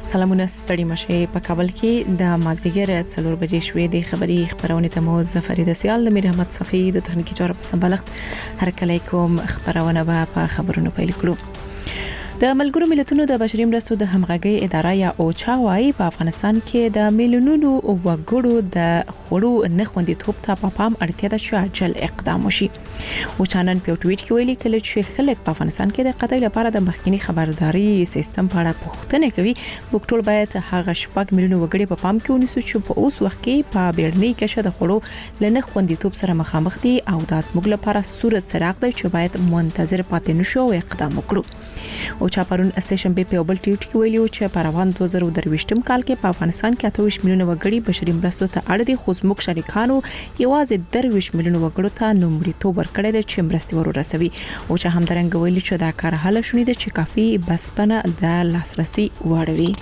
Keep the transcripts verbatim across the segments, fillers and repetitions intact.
سلامونه ستړي مشه په کابل کې د مازیګر څلور بجې شوې د خبري خبرونه ته مو ظفر دسیال د میر احمد صفی د تخنیکی چارو په سمبالښت هر کله کوم خبرونه به په خبرونو پیل کړو. د ملګرو ملتونو د بشري مرستو د همغږي اداره یا اوچا وايي په افغانستان کې د میلیونونو وګړو د خورو نخوندي توپ ته په پام اړتیا ده چې عاجل اقدام وشي. اوچا نن په ټویټ کې ویلي کله چې خلک په افغانستان کې د قطعي لپاره د مخکنی خبرداري سیستم په اړه پوښتنه کوي، موږ ټول باید هغه شپږ میلیونه وګړي په پام کې ونیسو چې په اوس وخت کې په بیړني کې د خورو لنخوندي توپ سره مخامخ دي او د زموږ لپاره صورت څراغ دی چې باید منتظر پاتې نشو او اقدام وکړو. او چا پرون اسیشن به په بل ټیوټ کې ویلو چې په روان دوه زره درویشتم کال کې په افغانستان کې اته ویشت میلیونه وګړي بشري مرستو ته اړ دي، خو زموږ شریکانو یوازې درویشت میلیونه وګړو ته نومړیتوب ورکړی دی چې مرستې ورسوي. او چې همدارنګه ویلي چې دا کار حل شونې ده چې کافي بسپنه د لاسرسي وړوي.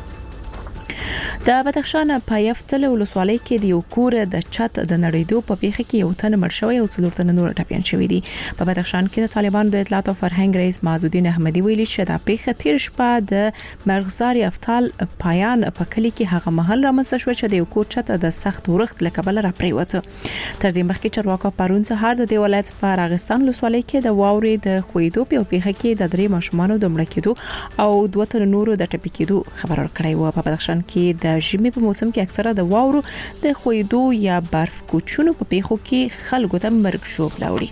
د بدخشان په یفتل ولسوالۍ کې د یو کور د چت د نړیدو په پیښه کې یو تن مړ شوی او څلور تن نور ټپيان شوی دي. په بدخشان کې د طالبانو د اطلاعات او فرهنګ رئیس معزالدین احمدي ویلي چې د پیښه تیر شپه د مرغزار یفتل پایان په کلی کې هغه محل رامنځته شو چې د یو کور چت د سخت ورښت لکبل را پریوته. تر دې مخکې چرواکو پرون سهار د ولایت په راغستان ولسوالۍ کې د واورې د خویدو په پیښه کې د درې ماشومانو د مړ کېدو او دوه تن نورو د ټپي کېدو خبر ورکړی و. په بدخشان کې د ژمي په موسم کې اکثره د واورو د خویدو یا برف کوچونو په پیښو کې خلکو ته مرګ شوب لاوړي.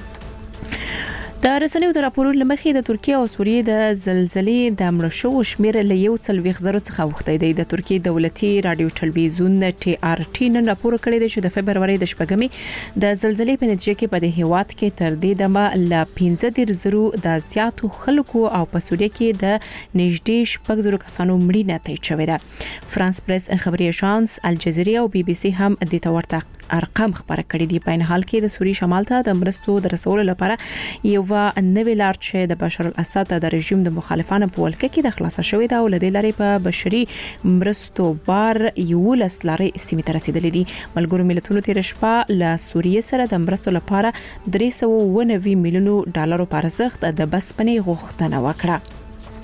د رسنیو د راپورونو لمخې د ترکیه او سوریې د زلزلې د مړو شو شمیر له یو څلويخ زرو څخه وخته دی. د ترکیه دولتي رادیو ټلویزیون ټي ار ټي نن راپور کړی دی چې د فبرवरी د شپږمې د زلزلې په نتیجه کې په دې هیواد کې تر دې دمه ل پنځه دېرش زرو د زیاتو خلکو او په سوریه کې د نږدې شپږ زرو کسانو مړینه تایید شوې ده. فرانس پریس خبري اژانس الجزیره او بي بي سي هم د تورته ارقام خبره کړې دي. په ان حال کې د سوریې شمال ته د مرستو د رسولو لپاره یو و نوې لار چې د بشار الاسد د رژیم د مخالفانو په ولکه کې د خلاصه شوې ده او لدې لارې په بشري مرستو بار یو لس لارې سیمه ته رسیدلې دي. ملګرو ملتونو تیر شپه له سوریې سره د مرستو لپاره درې سوه اووه نوي میلیونو ډالرو په ارزښت د بسپنې غوښتنه وکړه.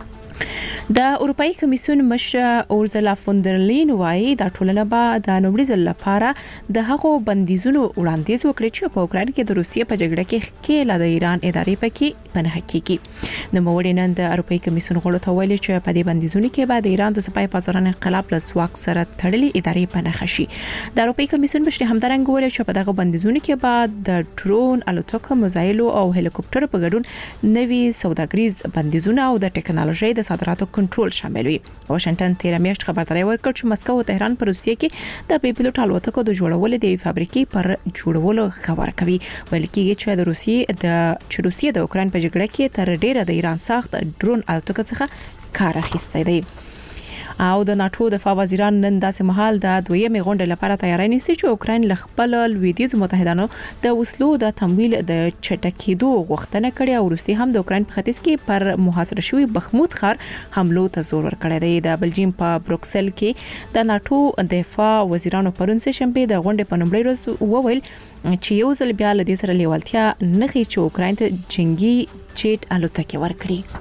د اروپאי کمیسیون مشر اورزلا فوندرلین وايي د ټولنه به د نومړي ځل لپاره د هغو بندیزونو وړاندیز وکړي چې په اوکران کې د روسیې په جګړه کې کې د ایران ادارې پکې پناه کیږي. نو موږ نن د اروپאי کمیسیون غړو ته ویل چې په دې بندیزونو کې به د ایران د سپای پاسداران انقلاب له ځواک سره تړلې ادارې پناه شي. د اروپאי کمیسیون مشر همدارنګه ویل چې په دغه بندیزونو کې به د ډرون، الوتکو، میزایلو او هلیکوپټر په ګډون نوي سوداګریز بندیزونه او د ټکنالوژي د صادراتو کنټرول شامل وي. واشنگټن تیر میاشت خبرداري ورکړ چې مسکو او تهران پر روسیې کې د پیپلوټ الوتکو د جوړولو د فابریکې پر جوړولو خبر کوي. ویل کېږي چې د روسیې د چې روسیې د اوکران په جګړه کې تر ډیره د ایران ساخت ډرون الوتکو څخه کار اخیستی دی. او د ناتو دفاع وزیران نن داسې مهال د دویمې غونډې لپاره تیاری نیسي چې اوکرين ل خپل لویدیځ متحدانو د وسلو د تمویل د چټکېدو غوښتنه کړې او روسي هم د اوکرين په ختیځ کې پر محاصره شوی بخمود ښار حملو ته زور ورکړی دی. د بلجیم په بروکسل کې د ناتو دفاع وزیرانو پرون سه شنبه د غونډې په نومړي ورځ وویل چې یو ځل بیا له دې سره لیوالتیا نخي چې اوکرين ته جنگي چټ الوتکې ورکړي.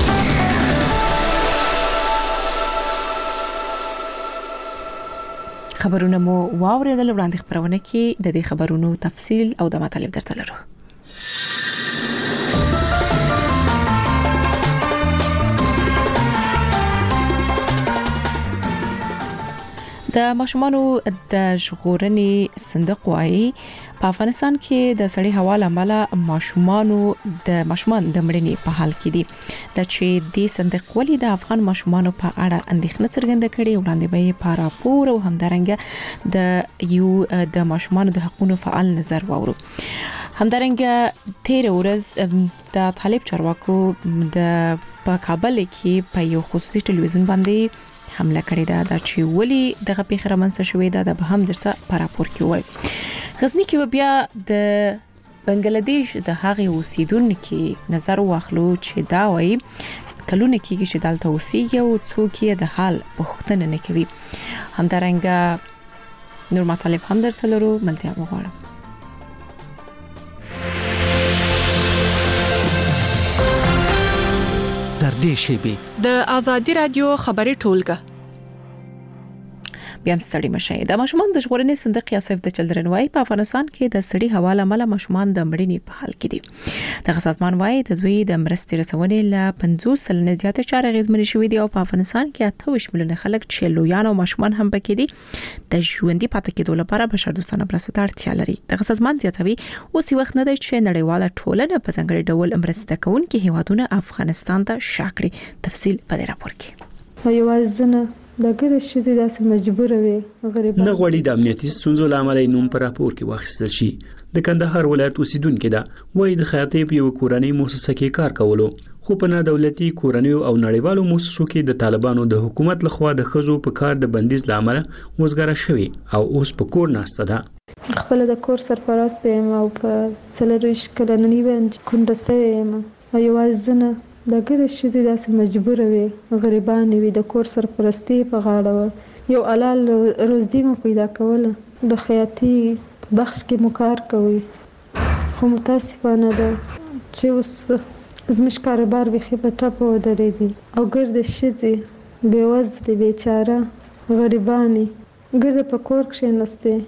خبرونه مو واوریدل. وړاندې خبرونه کې د دې خبرونو تفصیل او د مطالب درته لرو. د ماشومانو د ژغورنې صندوق وايي په افغانستان کې د سړې هوا لامل ماشومانو د ماشومان د مړینې په حال کې دي. د چې د صندوق ولې د افغان ماشومانو په اړه اندېښنه څرګنده کړې وړاندې به په راپور او همدارنګه د یو د ماشومانو د حقوقو فعال نظر واورو. همدارنګه تیر ورځ د طالب چارواکو د په کابل کې په یو خصوصي ټلویزیون باندې حمله کړې ده. دا چې ولې دغه پیښه رامنځته شوې ده د به هم درته په راپور کې وایي. غزنی کې بیا د بنگلاديش د هغې اوسیدونکو نظر واخلو چې دا وایي کلونه کېږي چې دلته اوسېږي او څوک یې د حال پوښتنه نه کوي. همدارنګه نور مطالب هم درته لرو، ملتیا وغواړم. در نږدې شي. د ازادي رادیو خبري ټولګه بیا هم ستړي مشي. د ماشومان د ژغورنې صندوق یا سیف د چلډرن وايي په افغانستان کې د سړي حواله مل ماشومان د مړینې په حال کې دي. د سازمان وايي د دوی د مرستې رسونې ل پنځوس سلنه زیات چارې غیزمن شوې دي او په افغانستان کې اته ویشت میلیونه خلک چې لویان او ماشومان هم پکې دي د ژوندۍ پاتې کېدو لپاره بشردوستانه مرستې اړتیا لري. د سازمان زیاتوي اوس وخت نه دی چې نړیواله ټولنه په ځانګړي ډول مرسته کوونکي هیوادونه افغانستان ته شاکړي. تفصیل په دې راپور کې. ایوازنه دغه شې داسې مجبور وي غریبان نه غوړي د امنیتي ستونزو لامل نوم پر راپور کې واخیستل شي. د کندهار ولایت اوسیدونکو دا وایي د خیاطۍ په یو کورنۍ مؤسسه کې کار کولو خو په نه دولتي کورنیو او نړیوالو مؤسسو کې د طالبانو د حکومت لخوا د خزو په کار د بندیز لامل وزګاره شوی او اوس په کور ناسته ده. خپل د کور سرپرست یم او په سلریش کلنی باندې کونډه یم او یوازنه دغه شې داسې مجبور وي غریبان وي د کور سرپرستی په غاړه یو حلال روزي مو پیدا کوله د خیاطۍ په بخش کې مو کار کوي خو متاسفانه ده چې اوس زموږ کاروبار بيخي په ټاپه ودرېدي او ګرد شې بېوزله بیچاره غریبانی ګرد په کور کې نسته.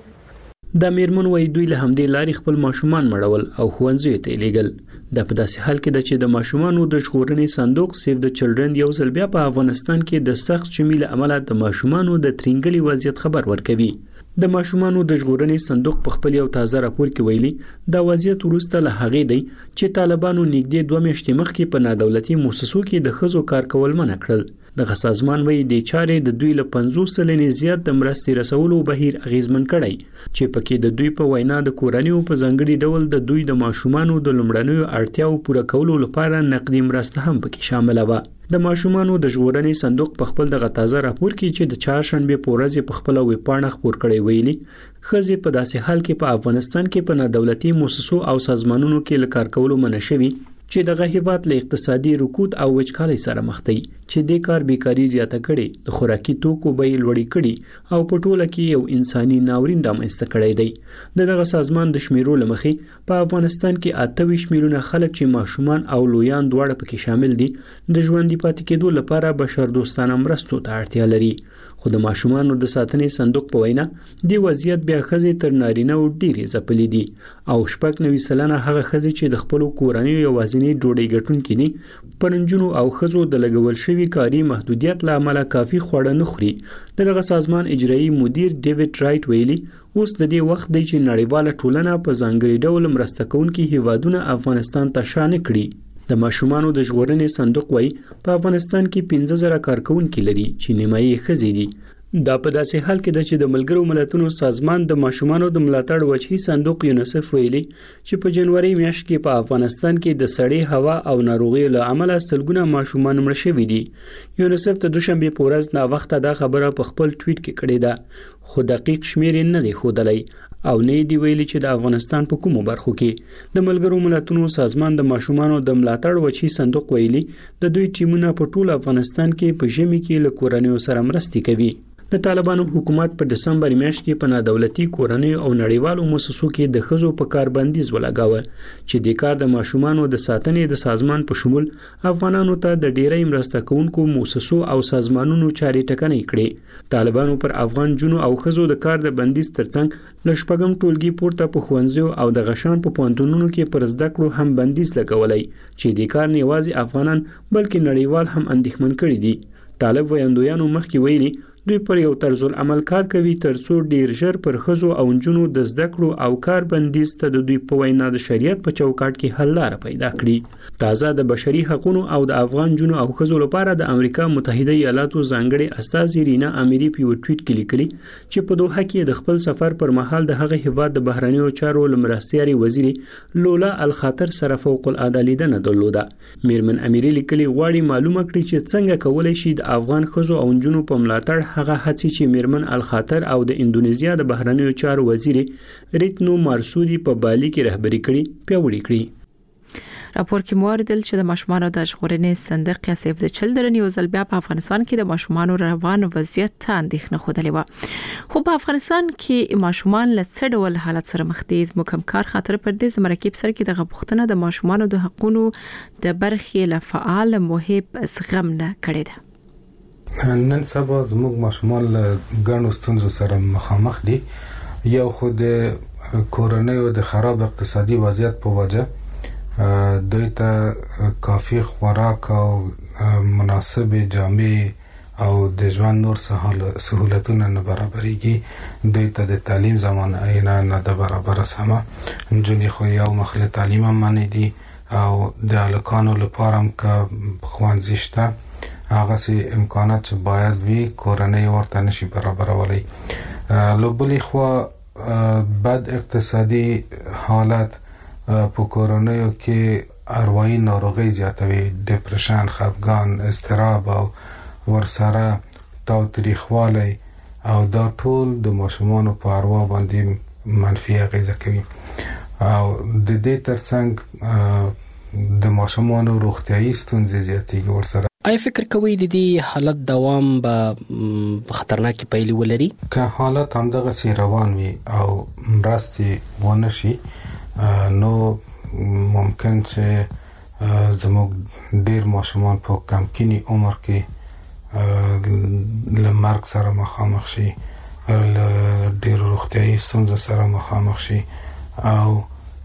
د میرمن وای دوی له همدې لارې خپل ماشومان مړول او ښوونځي ته لیږل. د په داسې حال کې د چې د ماشومانو د ژغورنې صندوق سیف د چلډرن یو ځل بیا په افغانستان کې د سخت شمیل عمله د ماشومانو د ترنګلي وضعیت خبر ورکوي. د ماشومانو د ژغورنې صندوق په خپل یو تازه راپور کې ویلي دا وضعیت وروسته له هغې دی چې طالبانو نږدې دوه میاشتې مخکې په نادولتي مؤسسو کې د خزو کار کول منع کړل. د سازمان وایي د چارې د دوی له پنځوس سلنې زیات د مرستې رسولو بهیر اغیزمن کړی چې پکې د دوی په وینا د کورنیو په ځانګړي ډول د دوی د ماشومانو د لومړنیو اړتیاو پوره کولو لپاره نقدي مرسته هم پکې شامل و. د ماشومانو د ژغورنې صندوق په خپل د غتازه راپور کې چې د چهارشنبه په ورځ په خپل ویبپاڼه خبر کړی ویلي خزي په داسې حال کې په افغانستان کې په نادولتي مؤسسو او سازمانونو کې لکار کولو منع شوی چې دغه هیواد له اقتصادي رکود او وچکالۍ سره مخ دی چې د کار بیکاری زیاته کړي د خوراکي توکو بیې لوړې کړي او په ټوله کې یو انساني ناورین رامنځته کړی دی. دغه سازمان د شمیرو لمخې په افغانستان کې اته ویشت میلیونه خلک چې ماشومان او لویان دواړه پکې شامل دي د ژوندۍ پاتې کېدو لپاره بشردوستانه مرستو ته اړتیا لري. خو د ماشومانو د ساتنې صندوق په وینا د وضعیت بیا خزي تر نارینه او ډېری ځپلې دي او شپږ نوي سلنه هغه خزي چې د خپل کورنۍ یوازینی ډوډۍ ګټونکې دي پرنجونو او خزو د لګول شوی کاری محدودیت لامل کافي خوړه نه خوري. دغه سازمان اجرایی مدیر ډیوډ رایټ ویلي اوس د دې وخت دی چې نړیواله ټولنه په ځانګړي ډول مرسته کوونکي هیوادونه افغانستان ته شامل کړي. د ماشومانو د ژغورنې صندوق وایي په افغانستان کې پنځه زره کارکونکي لري چې نیمایي ښځې دي. دا په داسې حال کې ده چې د ملګرو ملتونو سازمان د ماشومانو د ملاتړ وجهي صندوق یونیسف ویلي چې په جنوري میاشت کې په افغانستان کې د سړې هوا او ناروغیو له امله سلګونه ماشومان مړ شوي دي. یونیسف د دوشنبه په ورځ نا وخته دا خبره په خپل ټویټ کې کړې ده خو دقیق شمیر نه دی ښودلی او نه دی ویلي چې د افغانستان په کومو برخو کې. د ملګرو ملتونو سازمان د ماشومانو د ملاتړ وجهي صندوق ویلي د دوی ټیمونه په ټول افغانستان کې په ژمي کې له کورنیو سره مرستې کوي. د طالبانو حکومت په دسمبر میاشت کې په نادولتي کورنیو او نړیوالو مؤسسو کې د خزو په کار بندیز ولګاوه چې د کار د ماشومانو د ساتنې د سازمان په شمول افغانانو ته د ډیری مرسته کوونکو مؤسسو او سازمانونو چاري ټکنۍ کړې. طالبانو پر افغان جنو او خزو د کار د بندیز ترڅنګ لشپګم ټولګي پورته په خوندزو او د غشان په پوهنتونونو کې پر زده کړو هم بندیز لګولای چې د کار نه یوازې افغانان بلکې نړیوال هم اندېښمن کړي دي. طالب ویاندویانو مخکې ویلي دوی پر یو طرز العمل کار کوي ترڅو ډیر ژر پر خزو او انجونو د زده کړو او کار بندیز ته د دوی په وینا د شریعت په چوکاټ کې حل لاره پیدا کړي. تازه د بشري حقوقو او د افغان جنو او خزو لپاره د امریکا متحده ایالاتو ځانګړي استازي رینا اميري په یو ټویټ کې لیکلي چې په دوحه کې د خپل سفر پر مهال د هغه هیواد د بهرنیو چارو لمرستياري وزیر لولا الخاطر سره فوق العاده لیدنه درلوده. میرمن اميري لیکلي غواړي معلومه کړي چې څنګه کولای شي د افغان خزو او انجونو په ملاتړ هغه هڅې چې میرمن الخاطر او د اندونیزیا د بهرنیو چارو وزیر ریتنو مارسودی په بالي کې رهبری کړي پیوړی کړي. راپور کې موردل چې د ماشومان د ژغورنې صندوق یا سیف د چلډرن یو ځل بیا په افغانستان کې د ماشومان روان وضعیت ته اندېښنه خوده و. خو په افغانستان کې ماشومان له څه ډول حالت سره مخ دي؟ زموږ همکار خاطر پر دې مرکب سره کې د غوښتنه د ماشومان د حقوقو د برخې له فعال محب زغم نه کړی ده. نن سبا زموږ ماشومان له ګڼو ستونزو سره مخامخ دي. یو خو د کورنۍ او د خراب اقتصادي وضعیت په وجه دوی ته کافي خوراک او مناسب جامې او د ژوند نور سہولتونه نه برابرېږي. دوی ته د تعلیم زمانه نه د برابر سمه نجونې خو یو مخله تعلیم هم منې دي او د الکانو لپاره هم که خوانځي شته هغه سي امکانات چې باید وي کورنۍ ورته نشي برابرولای. لوبلی خو بد اقتصادي حالت په کورنۍ کې اروایي ناروغي زیاتوي، ډیپریشن، خفګان، اضطراب او ورسره تاوتریخوالی او دا ټول د ماشومانو په اروا باندې منفي اغیزه کوي. او د دې ترڅنګ د ماشومانو روغتیايي ستونزې زیاتېږي ورسره. آیا فکر کوئ د دې حالت دوام به خطرناک پایلې ولري؟ که حالت همدغه سي روان وي او مرستې ونه شي نو ممکن چې زموږ ډیر ماشومان په کمکینی عمر کې له مرګ سره مخامخ شي، له ډیر روغتیايي ستونزو سره مخامخ شي او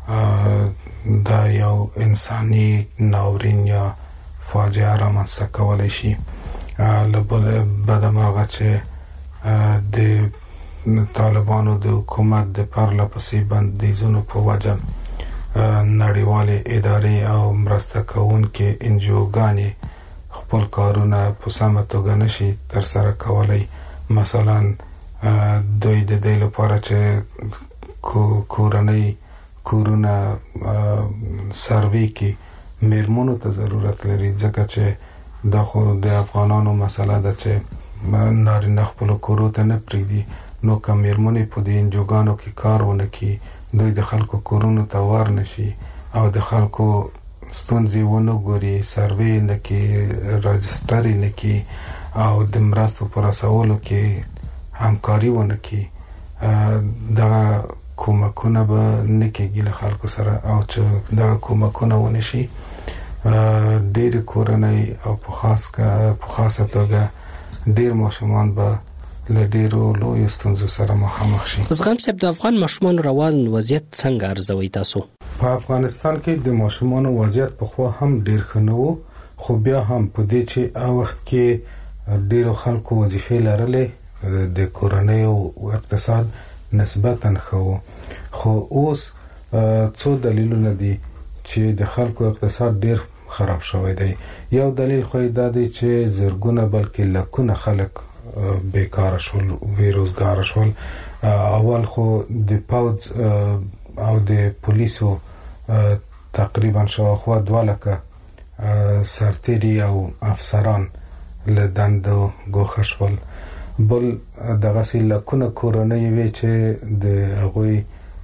دا یو انساني ناورین یا فاجعه رامنځته کولی شي. له بده مرغه چې د طالبانو د حکومت د پرله پسې بندیزونو په وجه نړیوالې ادارې او مرسته کوونکې انجیوګانې خپل کارونه په سمه توګه نشي ترسره کولی. مثلا دوی د دې لپاره چې کورنۍ کورونه سروي کې میرمنو ته ضرورت لري، ځکه چې دا خو د افغانانو مسله ده چې نارینه خپل کورو ته نه پریږدي. نو که میرمنې په دې انجوګانو کې کار ونه کړي دوی د خلکو کورونو ته ور نشي او د خلکو ستونزې ونه ګوري، سروي نه کړي، راجستر نه کړي او د مرستو پر رسولو کې همکاري ونه کړي، دا کومکونه به نه کېږي له خلکو سره. او چې دا کومکونه ونه شي ډېر کورنۍ او په خاص په خاصه توګه ډېر ماشومان به له ډېرو لویو ستونزو سره مخامخ شي. زغم صاحب، د افغان ماشومان روان وضعیت څنګه ارزوي تاسو؟ په افغانستان کې د ماشومان وضعیت په خو هم ډېر ښه نه و، خو بیا هم په دې چې هغه وخت کې ډېرو خلکو وظیفې لرلې د کورنۍ او اقتصاد نسبتاً ښه، خو اوس څو دلیلونه دي چې د خلکو اقتصاد ډېر خراب شوی دی. یو دلیل خو دا دی چې زرګونه بلکې لکونه خلک بیکار شول، بیروزګار شول. اول خو د پوځ او د پولیسو تقریبا شاوخوا دوه لکه سرتیري او افسران له دندو ګوښه شول. بل دغه سي لکونه کورنۍ وی چې د هغوی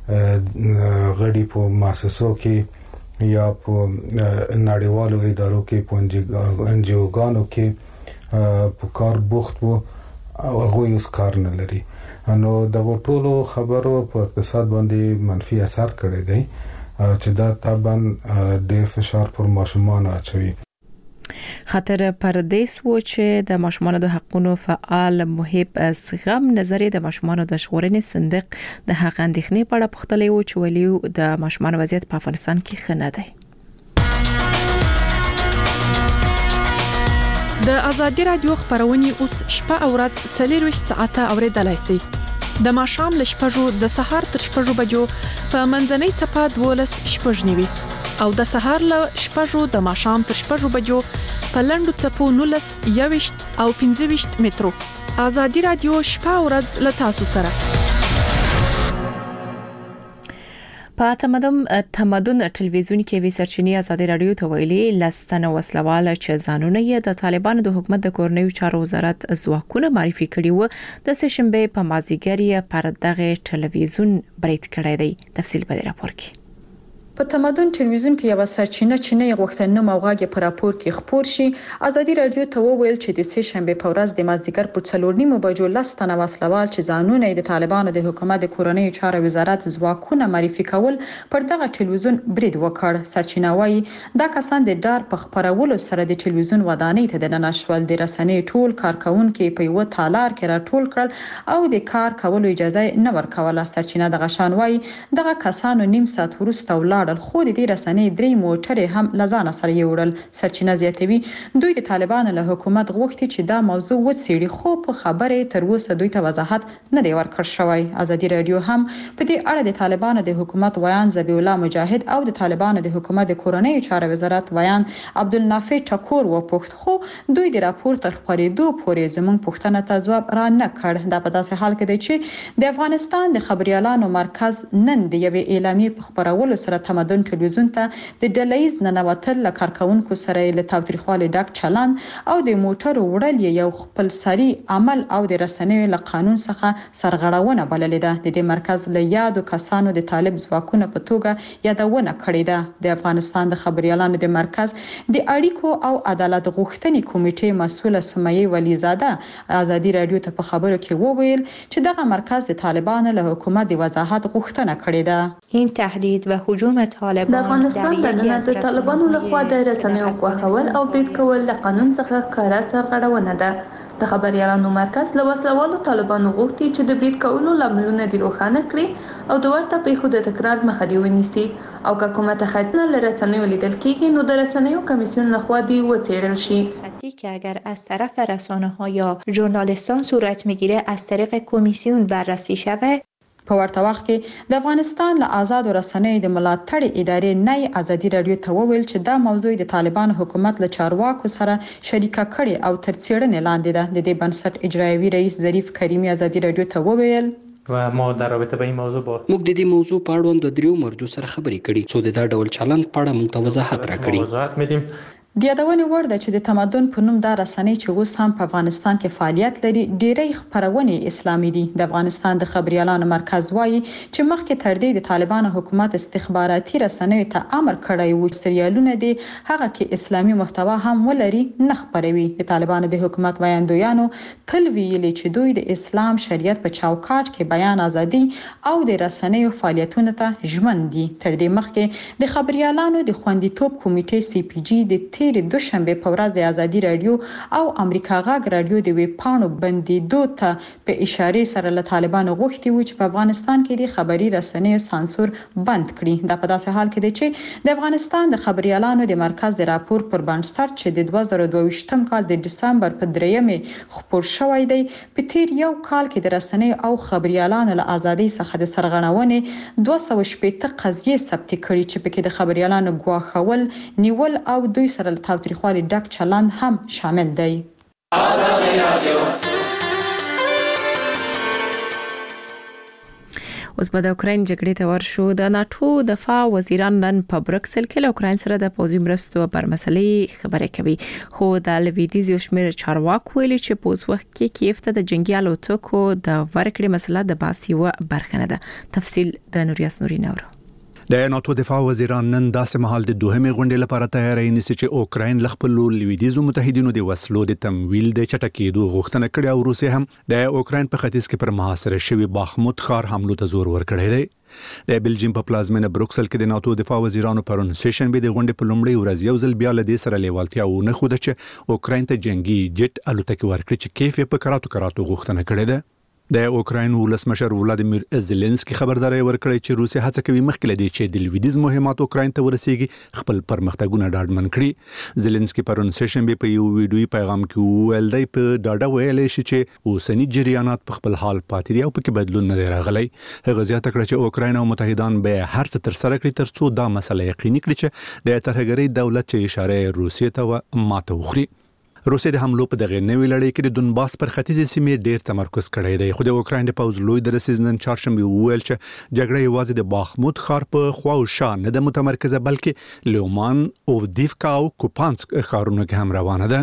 غړي په مؤسسو کې یا په نړیوالو ادارو کې په انجیوګانو کې په کار بوخت وو او هغوی اوس کار نه لري. نو دغه ټولو خبرو په اقتصاد باندې منفي اثر کړی دی چې دا طبعا ډېر فشار پر ماشومان اچوي. خاطر پردیس و چې د ماشومان د حقوقو فعال محب زغم نظریه د ماشومان د ژغورنې صندوق د حق اندېښنې په اړه پوښتلې و چې ولې د ماشومان وضعیت په افغانستان کې ښه نه دی. د ازادي رادیو خبرونه اوس شپه او ورځ څلور ساعته اوریدلای شئ. د ماښام ل شپږو د سهار تر شپږو بجو په منځنۍ چپه دولس شپږ نیوي او د سهار ل شپږو د ماښام تر شپږو بجو په لندو چپو نولس یويشت او پنځه ویشت مترو. ازادي رادیو شپه او ورځ ل تاسو سره. په تمدن تمدن ټلویزیون کې وی سرچینی ازادي رادیو ته ویلي لستنه وسلواله چې ځانونه یې د طالبانو د حکومت د کورنیو چارو وزارت ځواکونه معرفي کړي وو د سشنبه په مازیګر یې پر دغه ټلویزیون بریټ کړی دی. تفصیل په راپور کې. په تمدن ټلویزیون کې یو سرچینه چینه غوښتنه موغاګه پر راپور کې خبر شي ازادي رادیو ته وویل چې د سه شنبه په ورځ د مازدیګر په څلور نیمو بجو لستنه وسلوال چې ځانونه د طالبانو د حکومت د کورنۍ چارو وزارت ځواکونه معرفي کول پر دغه ټلویزیون برید وکړ. سرچینه وايي دا کسان د ډار په خبرولو سره د ټلویزیون ودانۍ ته د نشول د رسنۍ ټول کارکونکو په یو تالار کې راټول کړل او د کار کولو اجازه نه ورکوله. سرچینه دغه شان وايي دغه کسانو نیم ساعت وروسته ولاړ خو د دې رسنۍ درې موټرې هم لزانه سره یوړل. سرچینه زیاتوي دوی د طالبانو له حکومت غوښتي چې دا موضوع وڅېړي خو په خبره تر اوسه دوی ته وضاحت نه دی ورکړ شوی. ازادي رادیو هم په دې اړه د طالبانو د حکومت ویان ذبیح الله مجاهد او د طالبانو د حکومت د کورنۍ چارو وزارت ویان عبدالنافع ټکور وپوښت خو دوی د راپور تر خبرېدو پورې زموږ پوښتنه ته ځواب را نه کړ. دا په داسې حال کې دی چې د افغانستان د خبريالانو مرکز نن د یوې اعلامیې په خبرولو سره تمدن ټلویزیون ته د ډلهیز ننوتل له کارکونکو سره له تاوتریخوالي ډک چلند او د موټرو وړل یو خپل سری عمل او د رسنیو له قانون څخه سرغړونه بللې ده. د دې مرکز له یادو کسانو د طالب ځواکونو په توګه یادونه کړې ده. د افغانستان د خبريالانو د مرکز د اړیکو او عدالت غوښتنې کمیټې مسؤله سمیه ولیزاده ازادي رادیو ته په خبرو کې وویل چې دغه مرکز د طالبانو له حکومت د وضاحت غوښتنه کړې ده. این تهدید و هجوم طالبان د افغانستان د نن د طالبانو لخوا د رسنیو غوښول او برید کول له قانون څخه کاره سرغړونه ده. د خبريالانو مرکز له وسوالو طالبانو غوښتي چې د برید کولو لاملونه د روښانه کړي او د ورته پیښو د تکرار مخه دی ونیسي او که کومه تخطیه له رسنیو لیدل کیږي نو د رسنیو کمیسیون لخوا دی وڅېړل شي. خطی که اگر از طرف رسانه‌ها یا ژورنالیستان صورت میگیره از طریق کمیسیون بررسی شود. په ورته وخت کې د افغانستان له آزاد رسنیو د ملاتړ ادارې نه ازادي رادیو ته وویل چې دا موضوع د طالبان حکومت له چارواکو سره شریکه کړي او تر څېړنې لاندې ده. د دې بنسټ اجرایوي رئیس ظریف کریمي ازادي رادیو ته وویل و ما در رابطه با این موضوع با موږ د دې موضوع په اړوند د دریو مرجو سره خبرې کړې څو د دا ډول چلند په اړه موږ ته وضاحت راکړي. وضاحت میدیم. د یادونې وړ ده چې د تمدن په نوم دا رسنۍ چې اوس هم په افغانستان کې فعالیت لري ډېری خبرونه اسلامي دي. د افغانستان د خبريالانو مرکز وايي چې مخکې تر دې د طالبانو حکومت استخباراتي رسنیو ته امر کړی و چې سریالونه دي هغه کې اسلامي محتوا هم ولري نه خبروي. د طالبانو د حکومت ویاندویانو تل ویلي چې دوی د اسلام شریعت په چوکاټ کې بیان ازادي او د رسنیو فعالیتونو ته ژمن دي. تر دې مخکې د خبريالانو د خوندیتوب کمیټې سی پی جی د تیر دوشنبه په ورځ د ازادي رادیو او امریکا غاګ رادیو د ویب پاڼو بندیدو ته په اشاره سره له طالبانو غوښتي و چې په افغانستان کې د خبري رسنیو سانسور بند کړي. دا په داسې حال کې دی چې د افغانستان د خبريالانو د مرکز د راپور پر بنسټ چې د دوه زره دوه ویشتم کال د دسمبر په دریمه خبر شوی دی په تیر یو کال کې د رسنیو او خبريالانو له ازادي څخه د سرغړونې دوه سوه شپږ قضیې ثبت کړي چې پکې د خبريالانو ګواښول نیول او دوی سره تاوتریخوالي ډک چلند هم شامل دی. ازادي رادیو اوس به د اوکرين جګړې ته ورشو. د ناتو دفاع وزیران نن په برکسل کې له اوکرين سره د پوځي مرستو پر مسلې خبرې کوي خو د لویدیز یو شمېر چارواکو ویلي چې په اوس وخت کې کیف ته د جنگي الوتکو د ورکړې مسله د باسي و برخه نه ده. تفصیل د نوریاس نوري نورو. د ناتو دفاع وزیران نن داسې مهال د دوهمې غونډې لپاره تیاری نیسي چې اوکرين ل خپل لویدیزو متحدینو د وسلو د تمویل د چټکېدو غوښتنه کړې او روسیه هم د اوکرين په ختیځ کې پر محاصره شوی باخمود ښار حملو ته زور ورکړی دی. د بلجیم په پلازمینه بروکسل کې د ناتو دفاع وزیرانو پرون سیشن به د غونډې په لومړي ورځ یو ځل بیا له دې سره لیوالتیا او نه خوده چې اوکرين ته جنگي جټ الوتکې ورکړي چې کیف په کراتو کراتو غوښتنه کړې ده. د اوکرين ولسمشر ولادیمیر زيلنسکي خبرداري ورکړی چې روسیا هڅه کوي مخکې لدی چې د لویدیز مهمات اوکرين ته ورسیږي خپل پرمختګونه ډاډمن کړي. زيلنسکي پرون سیشن به په یو ویډیوي پیغام کې ویل دی په ډاډه ویل شي چې اوسنی جریانات په خپل حال پاتې دي او په کې بدلون نه راغلی. هغه زیاته کړ چې اوکرين او متحدان به هر څه تر سره کړی ترڅو دا مسله یقیني کړي چې د ترهګری دولت چې اشاره روسیې ته ماته وخوري. روسیه د حملو په دغه نوې لړۍ کې د دونباس پر ختیځي سیمې ډېر تمرکز کړی دی خو د اوکرين د پوځ لوی درسیز نن چهارشنبه ویل چې جګړه یوازې د باخمود ښار په خوا او شا نه د متمرکزه بلکې لیومان او دیفکا او کوپانسک ښارونو کې هم روانه ده.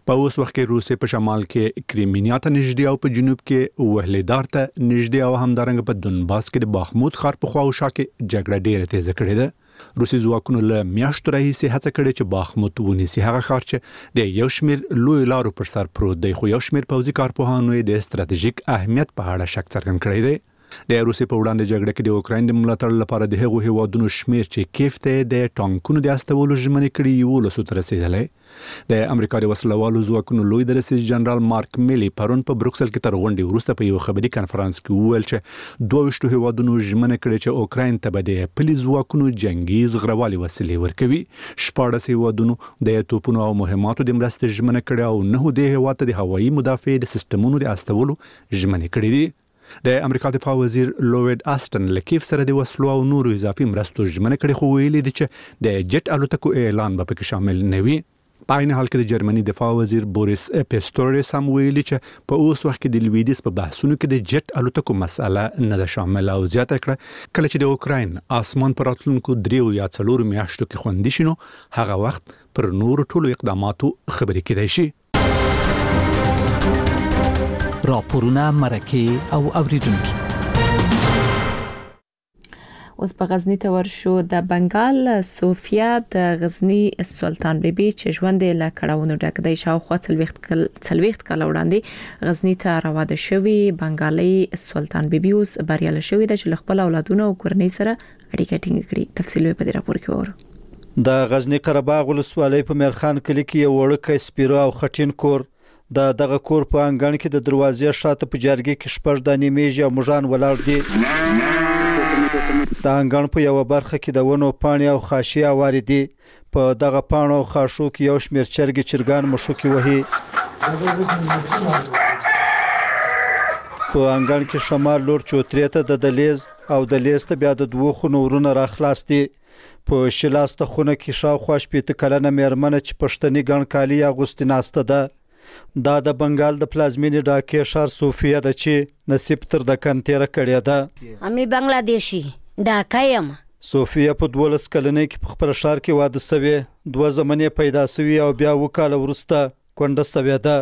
په اوس وخت کې روسیې په شمال کې کریمینیا ته نږدې او په جنوب کې وهلیدار ته نږدې او همدارنګه په دونباس کې د باخمود ښار په خوا او شا کې جګړه ډېره تیزه کړې ده. روسي ځواکونو له میاشتو راهیسې هڅه کړې چې باخمود ونیسي، هغه ښار چې د یو شمېر لوی لارو پر سر پروت دی، خو یو شمېر پوځي کارپوهانو یې د ستراتیژیک اهمیت په اړه شک څرګند کړی دی. د روسیې په وړاندې جګړه کې د اوکراین د ملاتړ لپاره د هغو هیوادونو شمېر چې کیف ته د ټانکونو د استولو ژمنې کړي یولسو ته رسېدلی. د امریکا د وسلوالو ځواکونو لوی درسیز جنرال مارک میلی پرون په بروکسل کې تر غونډې وروسته په یو خبري کنفرانس کې وویل چې دوه ویشتو هیوادونو ژمنه کړې چې اوکراین ته به د پلي ځواکونو جنګي زغروالي وسیلې ورکوي. شپاړس هیوادونو د توپونو او مهماتو د مرستې ژمنه کړې او نهو د هیواد ته د هوایي مدافع د سیستمونو د استولو ژمنې کړې دي. د امریکا دفاع وزیر لوید آستن لکیف سره د وسلو او نورو اضافي مرستو ژمنه کړې، خو ویلي دي چې د جټ الوتکو اعلان به پکې شامل نه وي. په عین حال کې د جرمني دفاع وزیر بوریس پیستوریس هم ویلي چې په اوس وخت کې د لویدیځ په بحثونو کې د جټ الوتکو مسله نه ده شامل، او زیاته کړه کله چې د اوکراین آسمان پر راتلونکو دریو یا څلورو میاشتو کې خوندي شي نو هغه وخت پر نورو ټولو اقداماتو خبرې کېدای شي. راپورونه مرکه او اوریدونکو. اوس په غزنی ته ورشو. د بنگال صوفیا د غزنی سلطان بیبي چې ژوند له کړهونو ډک دی، شاوخوا څلوېښت کال وړاندې غزنی ته راوده شوی بنگالي سلطان بیبي اوس بریاله شوی د چې خپل اولادونو او کورنۍ سره اړیکه ټینګه کړي. تفصیل په دې راپور کې وره. د غزنی قرهباغ ولسوالۍ په میرخان کلی کې یو وړوکی سپیرو او خټین کور د دغه کور په انګړ کې د دروازې شاته په جارګي کې شپږ دانې میږي او مژان ولاړ دي. د انګړ په یو برخه کې د ونو پاڼې او خاشې اوارې دي. په دغه پاڼو او خاشو کې یو شمېر چرګې چرګان مشوکې وهي. په انګړ کې شمال لور چوترې ته د دهلیز او دهلیز ته بیا د دوو خونو ورونه راخلاص دي. په شلاسته خونه کې شاوخوا شپېته کلنه مېرمنه چې پښتني ګڼ کالي اغوستي ناسته ده. دا د بنگال د پلازمینې ډاکې ښار صوفیا ده چې نصیب تر د کن تیره کړې ده. امی بنگلادیشي ډاکه یم. صوفیا په دولس کلنۍ کې په خپل ښار کې واده سوې، دوه زمنې پیدا سوي او بیا وکاله وروسته کونډه سوې ده.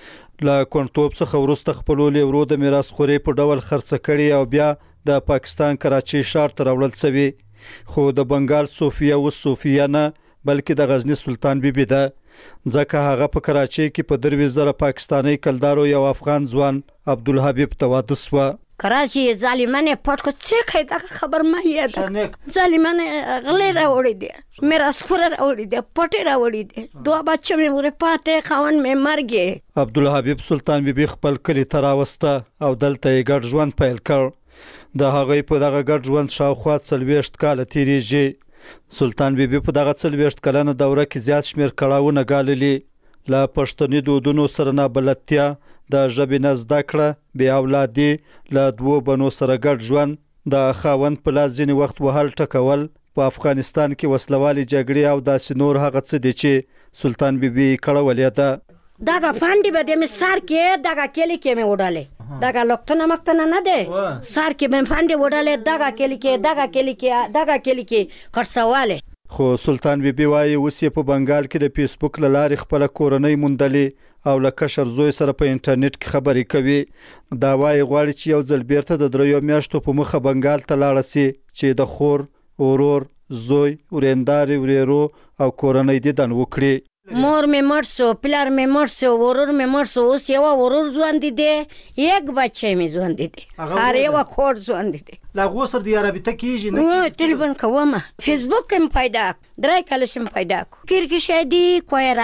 له کونډتوب څخه وروسته خپل ورو د میراث خوري په ډول خرڅ کړي او بیا د پاکستان کراچۍ ښار ته راوړل سوي. خو د بنگال صوفیا اوس صوفیا نه بلکې د غزنی سلطان بیبي ده، ځکه هغه په کراچۍ کې په دروي زره پاکستاني کلدارو یو افغان ځوان عبدالحبیب ته واده سوه. کراچۍ ظالمانه پټ کو څه کوي دا خبر ما یاد ظالمانه غلې راوړې دي، میراث خور راوړې دي، پټ راوړې دي، دوه بچو مې ور پاتې خاون مې مرګي. عبدالحبیب سلطان بیبي خپل کلی ته راوسته او دلته یې ګډ ژوند پیل کړ. د هغې په دغه ګډ ژوند شاوخوا څلوېښت کاله تیریږي. سلطان بیبي په دغه څلوېښت کلنه دوره کې زیات شمېر کړاوونه ګاللي، له پښتني دودونو سره نابلدتیا، د ژبې نه زده کړه، بې اولادي، له دوو بنو سره ګډ ژوند، د خاوند په لاس ځینې وخت وهل ټکول، په افغانستان کې وسلوالې جګړې او داسې نور هغه څه دي چې سلطان بیبي کړولې ده. دغه فانډي به د مسار کې دغه کلی کې مې وډاله، دغه لوکتنه مکتنه نه ده، سار کې مې فانډي وډاله، دغه کلی کې دغه کلی کې دغه کلی کې خرڅواله. خو سلطان بیبي وايي اوس یې په بنگال کې د فیسبوک له لارې خپل کورنۍ موندلې او له کشر زوی سره په انټرنیټ کې خبرې کوي. دا وايي غواړي چې یو ځل بیرته د دریو میاشتو په مخه بنگال ته لاړ شي چې د خور، ورور، زوی، ورېندارې، ورېرو او کورنۍ دیدن وکړي. مور مې مړ شو، پلار مې مړ شو، ورور مې مړ شو، اوس یو ورور ژوندی دی، یک بچی مې ژوندی دی، هر یو خور ژوندی دی. له هغو سره د رابطه کېږي نه؟ تلیفون کومه، فیسبوک کې مې پیدا کړ، درې کاله چې مې پیدا کړ. کیر کې شاید کوی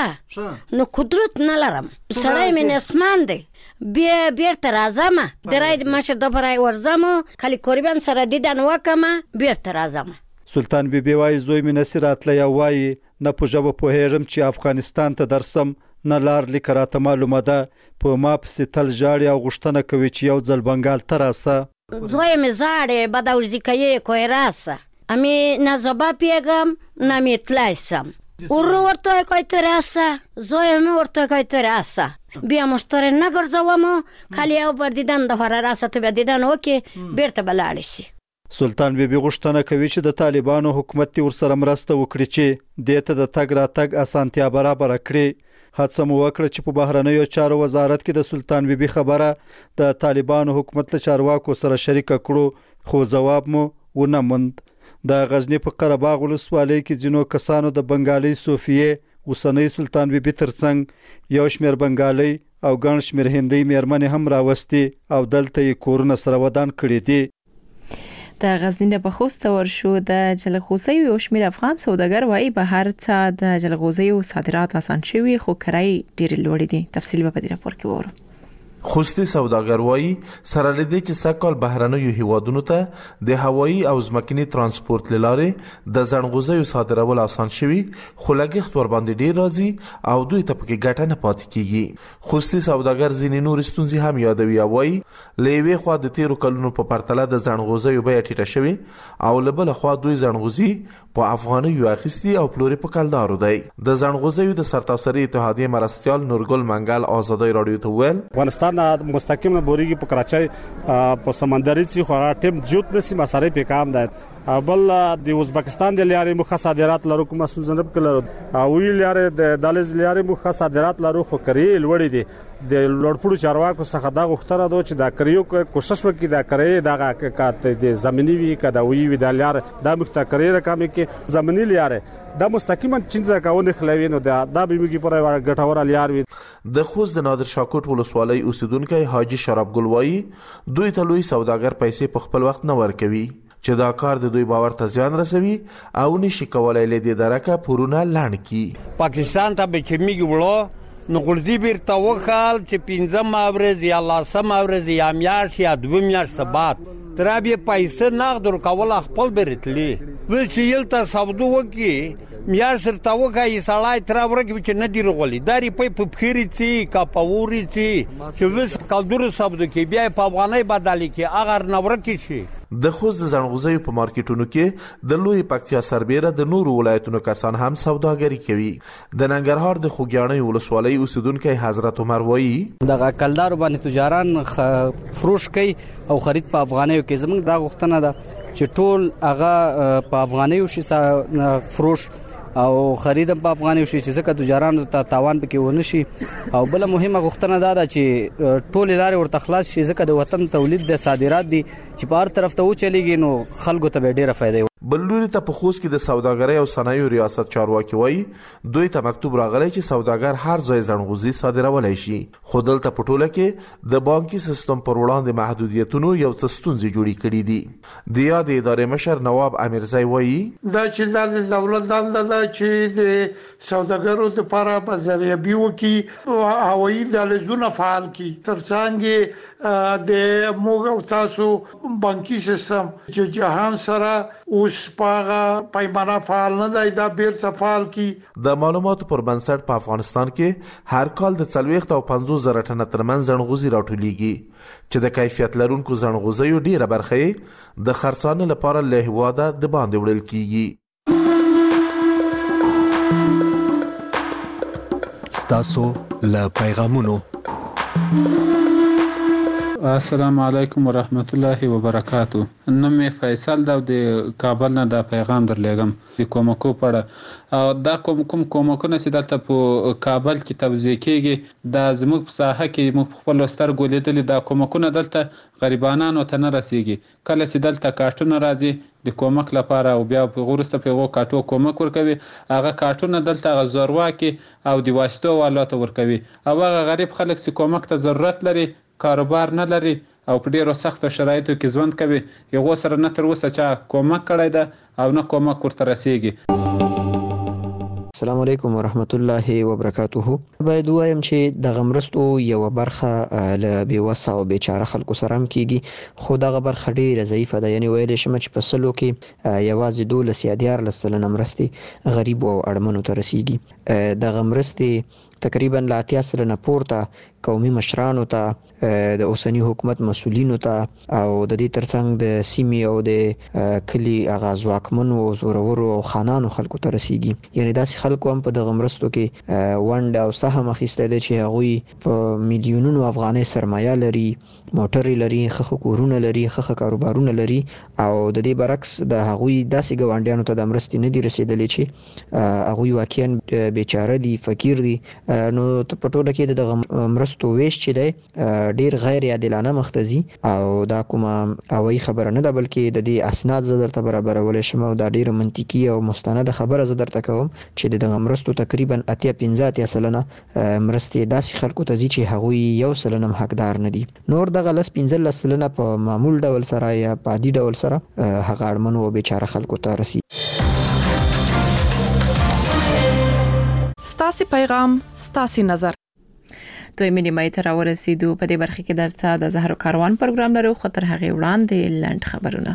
راځه نو قدرت نه لرم، سړی مې نسمان دی، بیا بیرته راځم، درې د مشر د برای ورځم، کلی قربان سره دیدن وکم، بیرته راځم. سلطان بیبي وايي زوی مې نسی راتلی او وايي نه په ژبه پوهېږم چې افغانستان ته درسم، نه لار لیکه راته معلومه ده، په ما پسې تل ژاړي او غوښتنه کوي چې یو ځل بنګال ته راسه. زوی مې زاړې بداوزي کوي کوی راسه، امی نه زبا پیږم نه مې تلای سم، ورو ورته کوی ته راسه، زوی مې ورته کوی ته راسه، بیا مشتری نه ګرځوم، کلی یو بر دیدن دپاره راسه ته بیا دیدن وکړي بیرته به لاړې شي. سلطان بیبي غوښتنه کوي چې د طالبانو حکومت دې ورسره مرسته وکړي چې دې ته د تګ راتګ اسانتیا برابره کړي. هڅه مو وکړه چې په بهرنیو چارو وزارت کې د سلطان بیبي خبره د طالبانو حکومت له چارواکو سره شریک کړو خو جواب مو ونه موند. د غزنی په قره باغ ولسوالۍ کې ځینو کسانو د بنگالي صوفیه اوسنۍ سلطان بیبي ترڅنګ یو شمېر بنگالي او ګڼ شمېر هندي میرمنې هم راوستي او دلته یې کورونه سره ودان کړي دي. د غزنی په خوست ورشو د جلغوزي او شمیر افغان سوداګر وايي بهر څخه د جلغوزي او صادرات آسان شوي خو کرای ډیر لوړ دي. تفصیل په دې راپور کې وره. خوستی سوداګر وايي سره لدی چې سکهال بهرنیو هیوادونو ته د هوایی او ځمکني ترانسپورت لاره د زنغوزیو صادرول آسان شوي خو لګښت ور باندې ډیر راځي او دوی ته پکې ګټه نه پاتې کیږي. خوستی سوداګر ځینې نور ستونزې هم یادوي او وايي لېوي خو د تیرو کلونو په پرتله د زنغوزیو بیه ټیټه شوي او لبل خو دوی زنغوزي په افغانیو اخیستي او پلوري په کلدارو دی. د زنغوزیو د سرتاسري اتحادیه مرستيال نورګل منګل آزادۍ رادیو ته ویل افغانستان مستقیم بوریږي په کراچۍ په سمندري څخه خورا ټیم جوت نسی مسارې په کام ده بل د ازبکستان د لارې مخه صادرات لرو کوم سوزنب کلر او وی لارې د دالز لارې مخه صادرات لرو خو کری لوړې دي د لوړپوړو چارواکو څخه دا غوښتنه ده چې دا کریو کوشش وکړي دا کری دا کات د زمینی وی کدا وی وی د لارې دا مخته کری رقم کې زمینی لارې دا مستقیما چینځه کاونه خلوی نو دا د بیمګي پر غټور الیار وي. د خوست د نادر شاکوټ ولسوالۍ اوسیدونکو حاجی شراب ګل وایي دوی ته لوی سوداګر پیسې په خپل وخت نه ورکوي چې دا کار د دوی باور ته زیان رسوي او نشي کولای لدې درکه پورونه لاند کی. پاکستان ته به کمیږي وړو نو ګردی بیرته وکال چې پنځم اورز یا لاسم اورز یا میاش یا دوه میاش ثبات ترابې پیسې نقد ورکول خپل برتلی و چې یلته سودو وکي میاش تر وکای سړای تر ورکه چې نه دی رغولي داري په پخيري تي کا پوري تي چې وس کلدور سودو کې بیا په افغاني بدالي کې اگر نورکی شي. د خوست د زنغوزیو په مارکیټونو کې د لوی پکتیا سربېره د نورو ولایتونو کسان هم سوداګري کوي. د ننګرهار د خوګیاڼي ولسوالۍ اوسیدونکو حضرت عمر وایي د کلدار باندې تجاران فروش کوي او خرید په افغانیو کې زموږ دا غوښتنه ده چې ټول هغه په افغانیو شي فروش او خرید په افغانیو شي چې ځکه تجارانو ته تاوان پکې ونه شي او بل مهمه غوښتنه ده چې ټول لارې ورته خلاص شي ځکه د وطن تولید د صادرات دي چې په هر طرف ته و چلیږي نو خلکو ته ډیره فائدہ. بل لوري ته په خوست کې د سوداګرۍ او صنایعو ریاست چارواکي وایي دوی ته مکتوب راغلی چې سوداګر هر ځای زنغوزي صادرولای شي خو دلته په ټوله کې د بانکي سیستم پر وړاندې محدودیتونو یو څه ستونزې جوړې کړې دي. د یادې ادارې مشر نواب امیرزی وایي دا چې د دولت دنده ده چې د سوداګرو لپاره بازاریابي وکړي هوایي دهلیزونه فعال کړي ترڅنګ د موږ او تاسو بانکي سیستم چې جهان سره اوس پاغه پیمانه فعال نه دی دا بیرته فعال کی. د معلوماتو پر بنسټ په افغانستان کې هر کال د څلويخت او پنځوس زره ټنه ترمن زنغوزي راټولېږي چې د کیفیت لرونکو زنغوزیو ډیره برخه د خرڅانې لپاره له هواده د باندې وړل کیږي. ستاسو له پیغامونو. السلام علیکم ورحمت الله وبرکاتو. نوم فیصل دا د کابل نه د پیغام درلېږم د کومکو پړه او دا کوم کوم کومکونه چې دلته په کابل کې توزیع کېږي د زموږ په ساحه کې موږ خپل سترګو لیدلې دا کومکونه دلته غریبانو ته نه رسیږي. کله چې دلته کارتونه راځي د کومک لپاره او بیا په غورسته په غو کاټو کومک ورکوي هغه کارتونه دلته غزورواکي او د واسطو والته ورکوي او هغه غریب خلک چې کومک ته ضرورت لري کاروبار نه لري او په ډیرو سختو شرایطو کې ژوند کوي یو سره نه تر اوسه چا کومک کړی ده او نه کومک ورته رسیږي. السلام علیکم ورحمت الله وبرکاته. باید وایم چې د غمرستو یو برخه له بیوسه او بیچاره خلکو سره هم کیږي خو دغه برخه ډیره ضعیفه ده. یعنی ویل شم چې په سلو کې یوازې دولس یا دیارلس سلنه مرستې غریب او اړمنو ته رسیږي. د غمرستې تقریبا لا اتیا سلنه پورته قومي مشرانو ته د اوسنی حکومت مسولینو ته او د دې ترڅنګ د سیمې او د کلی اغاز واکمنو او زورورو او خانانو خلکو ته رسیږي. یعنی داسې خلکو هم په دغه مرستو کې ونډه او سهم اخیستی دی چې هغوی په میلیونونو افغانۍ سرمایه لري موټرې لري ښه کورونه لري ښه کاروبارونه لري او د دې برعکس د هغوی داسې ګاونډیانو ته د مرستې نه دي رسیدلې چې هغوی واقعا بیچاره دي فقیر دي نو په ټوله کې د مرستو ویش چې دی ډیر غیر عادلانه مختزي او دا کومه اوي خبره نه ده بلکې د دې اسناد زه درته برابرول شم او دا ډیر منطقي او مستند خبره زه درته کوم چې د مرستو تقریبا اتیا پنځه اتیا سلنه مرستې داسې خلکو ته ځي چې هغوی یو سلنه حقدار نه دي. نور دغه لس پنځه سلنه په معمول ډول سره یا په عادي ډول سره هغه اړمن او بیچاره خلکو ته رسي. ستاسو پیغام ستاسو نظر دوی مینه مې تر ورسېدو په دې برخه کې درته د زهرو کاروان پروګرام لرو خو تر هغه وړاندې لاند خبرونه.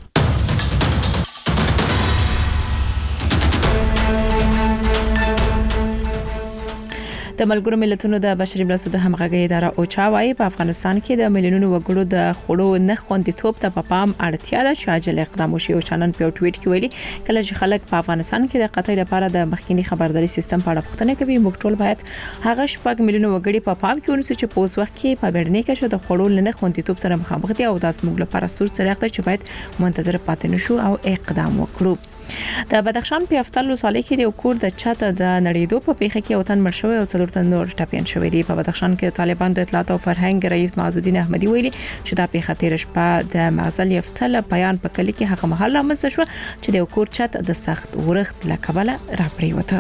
د ملګرو ملتونو د بشري مرستو د همغږي اداره اوچا وايي په افغانستان کې د ملیونونو وګړو د خوړو نه خوندیتوب ته په پام اړتیا ده چې عاجل اقدام وشي. او چانن په ټویټ کې ویلي کله چې خلک په افغانستان کې د قطعي لپاره د مخکینی خبرداري سیستم په اړه پوښتنه کوي موږ ټول باید هغه شپږ ملیونو وګړي په پام کې ونیسو چې په اوس وخت کې په بیړني کې شو د خوړو نه خوندیتوب سره مخامخ دي او داس موږ لپاره ستور څراغ ته چې باید منتظر پاتې نشو او اقدام وکړو. د بدخشان په افتل صالح کې د کور د چاته د نړیدو په پیخه کې اوتن مرشوي او څلور تن نور ټاپین شوې دي. په بدخشان کې طالبان د اطلاعات او فرهنګ رئیس معزالدین احمدي ویلي چې دا پیخه تیر شپه د مغزل افتل بیان په کلی کې هغه محل رامنځته شو چې د کور چت د سخت ورښت لکبله راپریوته.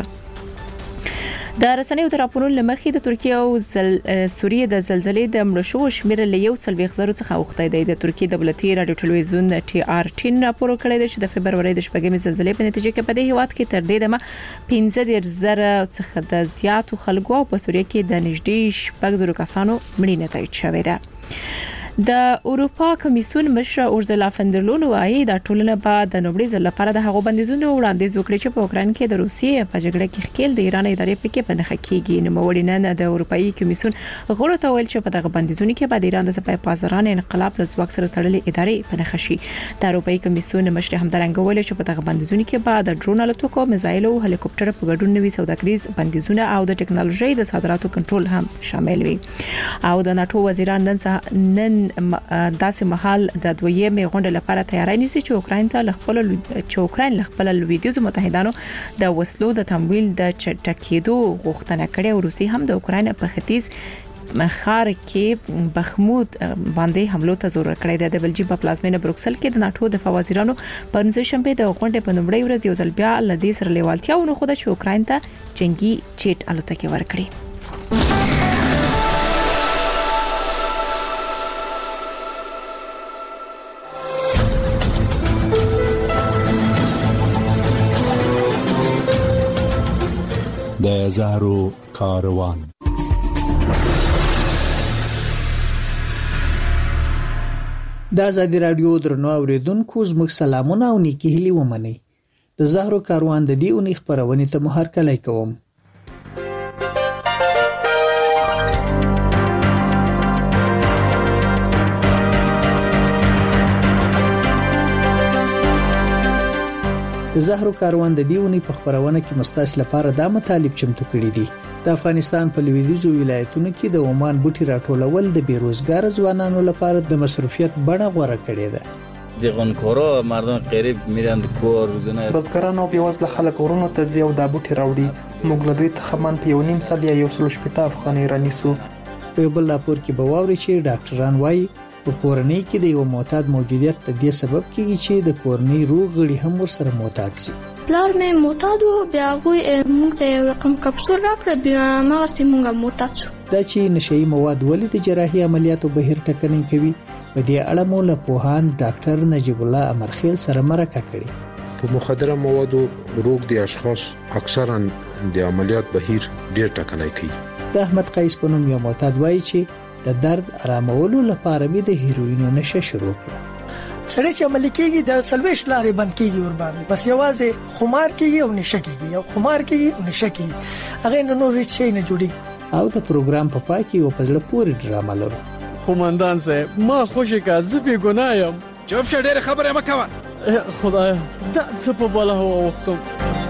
د رسنیو تر راپورونو لمخې د ترکیه او زل... سوریه د زلزلې د مړشو شمیر له یو څلويخ زرو څخه وخته دی. د ترکیه دولتي رادیو ټلویزیون ټي آر ټین راپور کړی دی چې د فبرवरी د شپږمې زلزلې په نتیجه کې په دې هیواد کې تر دې دمه پنځه ډیر زره څخه د زیاتو خلکو په سوریه کې د نږدې شپږ زرو کسانو مړینه تایید شوې ده. د اروپا کمیسیون مشر اورزلا فندرلون وايي دا ټولنه به د نوبړي ځل لپاره د هغو بندیزونو وړاندیز وکړي چې په اوکران کې د روسیې په جګړه کې ښکیل د ایران ادارې پکې په نخښه کېږي. نو وړاندې نه د اروپאי کمیسیون غړو ته ویل چې په دغه بندیزونو کې به د ایران د سپای پازاران انقلاب له ځواک سره تړلې ادارې په نخښه شي. د اروپאי کمیسیون مشر همدارنګ ویل چې په دغه بندیزونو کې به د ډرون الوتکو میزایل او هلیکوپټر په ګډون نوي سوداګریز بندیزونه او د ټکنالوژي د صادراتو کنټرول هم شامل وي. او د ناتو وزیران نن نن داسې مهال د دویمې غونډې لپاره تیاری نیسي چې اوکراین ته خپل چې اوکراین خپل لویدیځ متحدانو د وسلو د تمویل د چټکېدو غوښتنه کړې او روسي هم د اوکراین په ختیځ مخار کې بخمود باندې حملو ته زور کړی دی. د بلجیم په پلازمینه بروکسل کې د ناتو د فوازیرانو په نن شنبه د غونډې په نومړی ورځ یو ځل بیا لدې سره لیوالتیا ونه خو د اوکراین ته جنگي چیټ الوتکې ورکړي. د زهرو کاروان. د ازادي رادیو درنو اوریدونکو زموږ سلامونه او نیکی هیلې ومنئ. د زهرو کاروان د دې اونۍ خبرونه ته مو هرکلی کوم. د زهرو کاروان د دیونی په خبرونه کې مستاس لپاره دا مطالب چمتو کړی دي. د افغانستان په لویدیځو ولایتونو کې د عمان بوټي راټولول د بیروزګار ځوانانو لپاره د مصروفیت بڼه غوره کړې ده. د غنکورو مردم قریب میرن د کور روزنه بزګرانو په وسله خلک ورونو ته زیو د بوټي راوړي. موږ له دوی څخه من په یو نیم سال یا یو سل شپږ افغانۍ رانیسو. په بل راپور کې به واوري چې ډاکټران وایي په کورنۍ کې د یو معتاد موجودیت د دې سبب کیږي چې د کورنۍ روغ غړي هم ورسره معتاد شي. پلار مې معتاد وو بیا غوي موږ ته یو رقم کپسول راکړ بیا ما سي موږ معتاد شو. دا چې نشئی مواد ولې د جراحي عملیاتو بهیر ټکنۍ کوي په دې اړه مو له پوهاند ډاکټر نجیب الله امرخیل سره مرکه کړې. په مخدره موادو روغ دي اشخاص اکثرا د عملیات بهیر ډیر ټکنۍ کوي. د احمد قیس په نوم یو معتاد وایي چې د درد آرامولو لپاره به د هیروینو نشه شروع کړه. سړی چې عمل کېږي د سلويش لارې بند کېږي ور باندې بس یوازې خمار کېږي او نشه کېږي او خمار کېږي او نشه کېږي هغه نه نور هیڅ شي نه جوړي. او د پروګرام په پای کې یو پزړه پورې ډرامه لرو. قومندان صاحب ما خوشی کا زپی ګنایم چوپ شه ډېر خبره مکوه خدایا دا څه په بالا هوا وختم.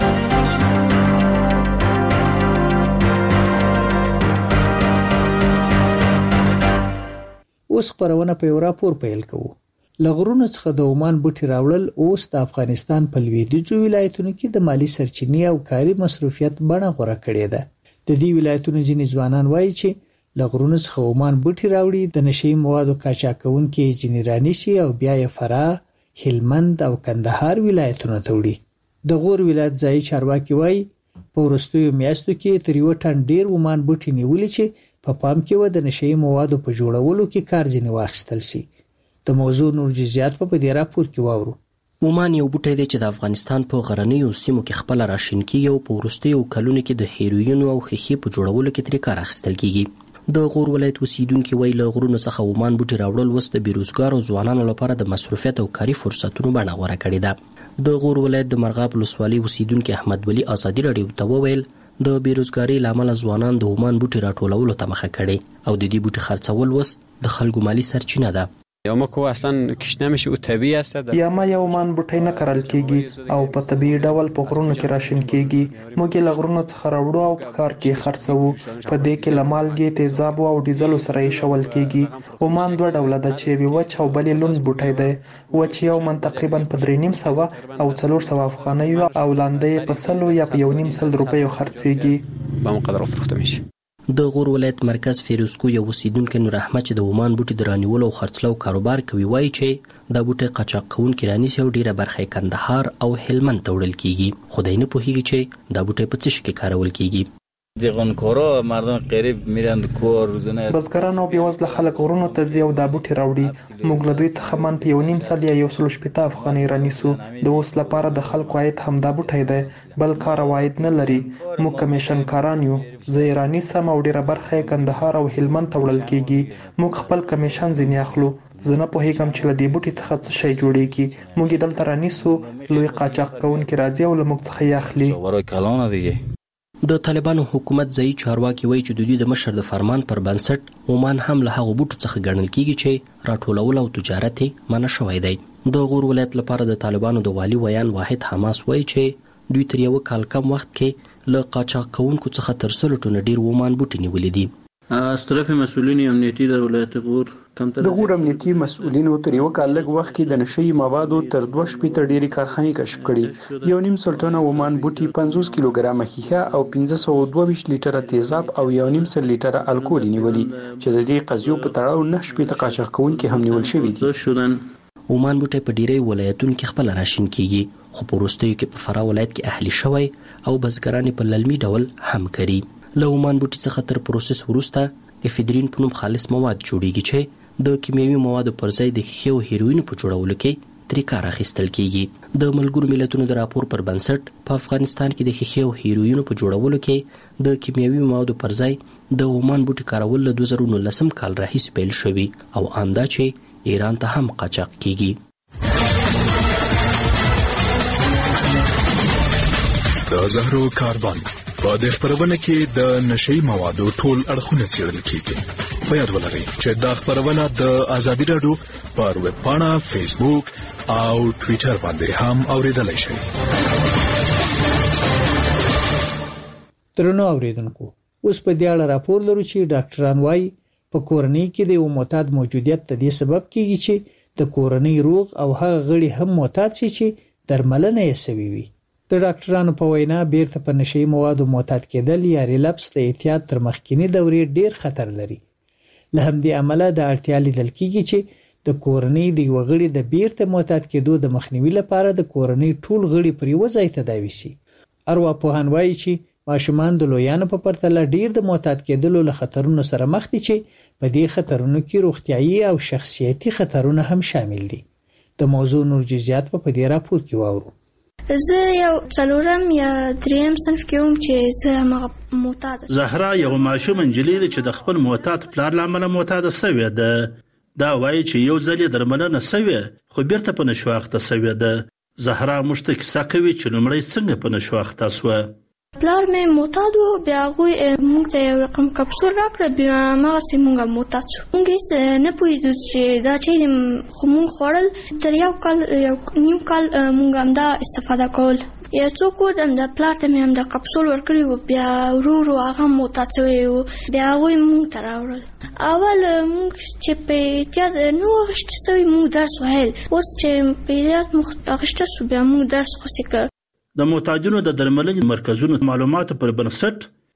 اوس خبرونه په یو راپور پیل کوو. لغرونو څخه د عمان بوټي راوړل اوس د افغانستان په لویدیځو ولایتونو کې د مالی سرچینې او کاري مصروفیت بڼه غوره کړې ده. د دې ولایتونو ځینې ځوانان وایي چې لغرونو څخه عمان بوټي راوړي، د نشي موادو قاچاقونکي ځینې رانیسي او بیا یې فراه، هلمند او کندهار ولایتونو ته وړي. د غور ولایت ځایي چارواکي وایي په وروستیو میاشتو کې تر یو ټن ډیر عمان بوټي نیولي چې په پا پام کې و د نشي موادو په جوړولو کې کار ځینې واخیستل شي. د موضوع نور جزئیات په دې راپور کې واورو. عمان یو بوټی دی چې د افغانستان په غرنیو سیمو کې خپل راشین کیږي او په وروستیو کلونو کې د هیروین او خښې په جوړولو کې ترې کار اخیستل کیږي. د غور ولایت اوسیدونکي وایي له غرونو څخه عمان بوټي راوړل اوس د بیروزګارو ځوانانو لپاره د مصروفیت او کاري فرصتونو بڼه غوره کړې ده. د غور ولایت د مرغاب ولسوالۍ اوسیدونکي احمد ولی ازادي راډیو ته وویل د بیروزګارۍ له امله ځوانان د عمان بوټي راټولولو ته مخه کړې او د دې بوټي خرڅول اوس د خلکو مالی سرچینه ده. یا ما کو اصلا کش نمیشه او طبیعی است. یا ما یو عمان بوټی نه کرل کیږي او په طبیعي ډول په غرونو کې راشین کیږي. موږ له غرونو څخه راوړو او په کار کې خرڅوو. په دې کې لمالګي، تیزاب او ډیزل سره یې شول کیږي. عمان دوه ډوله ده چې وی وچ او بلې لوند بوټی دی. وچ یو من تقریبا په درې نیم سوه او څلور سوه افغانۍ او لاندې په سلو یا په یو نیم سل روپیو خرڅيږي. به مقدار فروخته میشه. د غور ولایت مرکز فیروزکو یو اوسیدونکی نور احمد چې د عمان بوټي د رانیولو او خرڅلاو کاروبار کوي وایي چې دا بوټي قاچاق کوونکي رانیسي او ډیره برخه کندهار او هلمند ته وړل کیږي. خو دی نه پوهیږي چې دا بوټي په څه شي کې کارول کیږي. دیغونکورا مردم قریب میرن کور روزانه بزګران او بیوزله خلک غرونو ته ځي او دا بوټي راوړي. موږ له دوی څخه من په یو نیم سال یا یو سل شپېته افغانۍ رانیسو. د اوس لپاره د خلکو عاید هم دا بوټی دی، بل کار عاید نه لري. موږ کمیشن کاران یو، زه یې رانیسم او ډیره برخه یې کندهار او هلمند ته وړل کیږي. موږ خپل کمیشن ځینې اخلو. زه نه پوهیږم چې له دې بوټي څخه څه شی جوړیږي. موږ یې دلته رانیسو، لوی قاچاق کوونکي راځي او له موږ څخه یې اخلي. د طالبانو حکومت ځایي چارواکي وایي چې د دوی د مشر د فرمان پر بنسټ عمان هم له هغو بوټو څخه ګڼل کیږي چې راټولول او تجارت یې منع شوی دی. د غور ولایت لپاره د طالبانو د والي ویان واحد حماس وایي چې دوی تر یو کال کم وخت کې له قاچاق کوونکو څخه تر سلو ټنه ډیر عمان بوټي نیولي دي. از طرف مسئولین امنیتی در ولایت غور د غور امنیتي مسؤلینو تر یو کال لږ وخت کې د نشي موادو تر دوه شپېته ډېری کارخانې کشف کړي. یو نیم سل ټنه عمان بوټي، پنځوس کیلوګرامه ښیښه او پنځه سوه دوه ویشت لیټره تیزاب او یو نیم سل لیټره الکول نیولي چې د دې قضیو په تړاو نه شپېته قاچاق کوونکي هم نیول شوي دي. عمان بوټي په ډیری ولایتونو کې خپل راشین کیږي، خو په وروستیو کې په فراه ولایت کې اهلي شوی او بزګران په للمي ډول هم کوي. له عمان بوټي څخه تر پروسس وروسته افیدرین په نوم خالص مواد جوړیږي چې د کیمیاوي موادو پر ځای د ښیښې او هیروین په جوړولو کې ترې کار اخیستل کیږي. د ملګرو ملتونو د راپور پر بنسټ په افغانستان کې د ښیښې او هیروین په جوړولو کې د کیمیاوي موادو پر ځای د عمان بوټي کارول له دوه زره نولسم کال راهیسې پیل شوي او آندا چې ایران ته هم قاچاق کیږي. د زهرو کاربن په دې خبرونه کې د نشي موادو ټول اړخونه څېړل کیږي. په یاد ولرئ چې دا خبرونه د ازادي راډیو پر ویب پاڼه، فیسبوک او ټوئیټر باندې هم اوریدلای شئ. درنو اوریدونکو، اوس په دې اړه راپور لرو چې ډاکټران وایي په کورنۍ کې د یو معتاد موجودیت د دې سبب کیږي چې د کورنۍ روغ او هغه غړي هم معتاد شي چې درملنه یې سوي وي. د ډاکټرانو په وینا بیرته په نشي موادو معتاد کېدل یا ریلپس د احتیاط تر مخکینی دورې ډیر خطر لري. له همدې امله د اړتیا لیدل کیږي چې د کورنۍ د یو غړي د بیرته معتاد کېدو د مخنیوي لپاره د کورنۍ ټول غړي پر یو ځای تداوي شي. ارواپوهان وایي چې ماشومان د لویانو په پرتله ډیر د معتاد کېدلو له خطرونو سره مخ دي چې په دې خطرونو کې روغتیايي او شخصیتي خطرونه هم شامل دي. د موضوع نور جزئیات په دې راپور کې واورو. زه یو څلورم یا دریم صنف کې وم چې زه مغ معتاد شوم. زهرا یو ماشوم انجلۍ ده چې د خپل معتاد پلار له امله معتاد شوې ده. دا وایي چې یو ځل یې درملنه شوې خو بیرته په نشو اخته شوې ده. زهرا موږ ته کیسه کوي چې لومړی څنګه په نشو اخته شوه. پلار مې معتاد و، بیا هغوی موږ ته یو رقم کپسول راکړه، بیا هماغسې موږ معتاد شو. موږ هېڅ نه پوهېدو چې دا چی دی، خو موږ خوړل. تر یو کال یو نیم کال موږ همدا استفاده کول. یا څوک و همدا پلار ته مې همدا کپسول ورکړی و، بیا ورو ورو هغه معتاد شوی و، بیا هغوی موږ ته راوړل. اول موږ چې په احتیاط نه و اخیسته شوي، موږ درس ویل. اوس چې په احتیاط موږ اخیسته شو، بیا موږ درس خوسې که. د معتادینو د درملنې مرکزونو معلوماتو پر بنسټ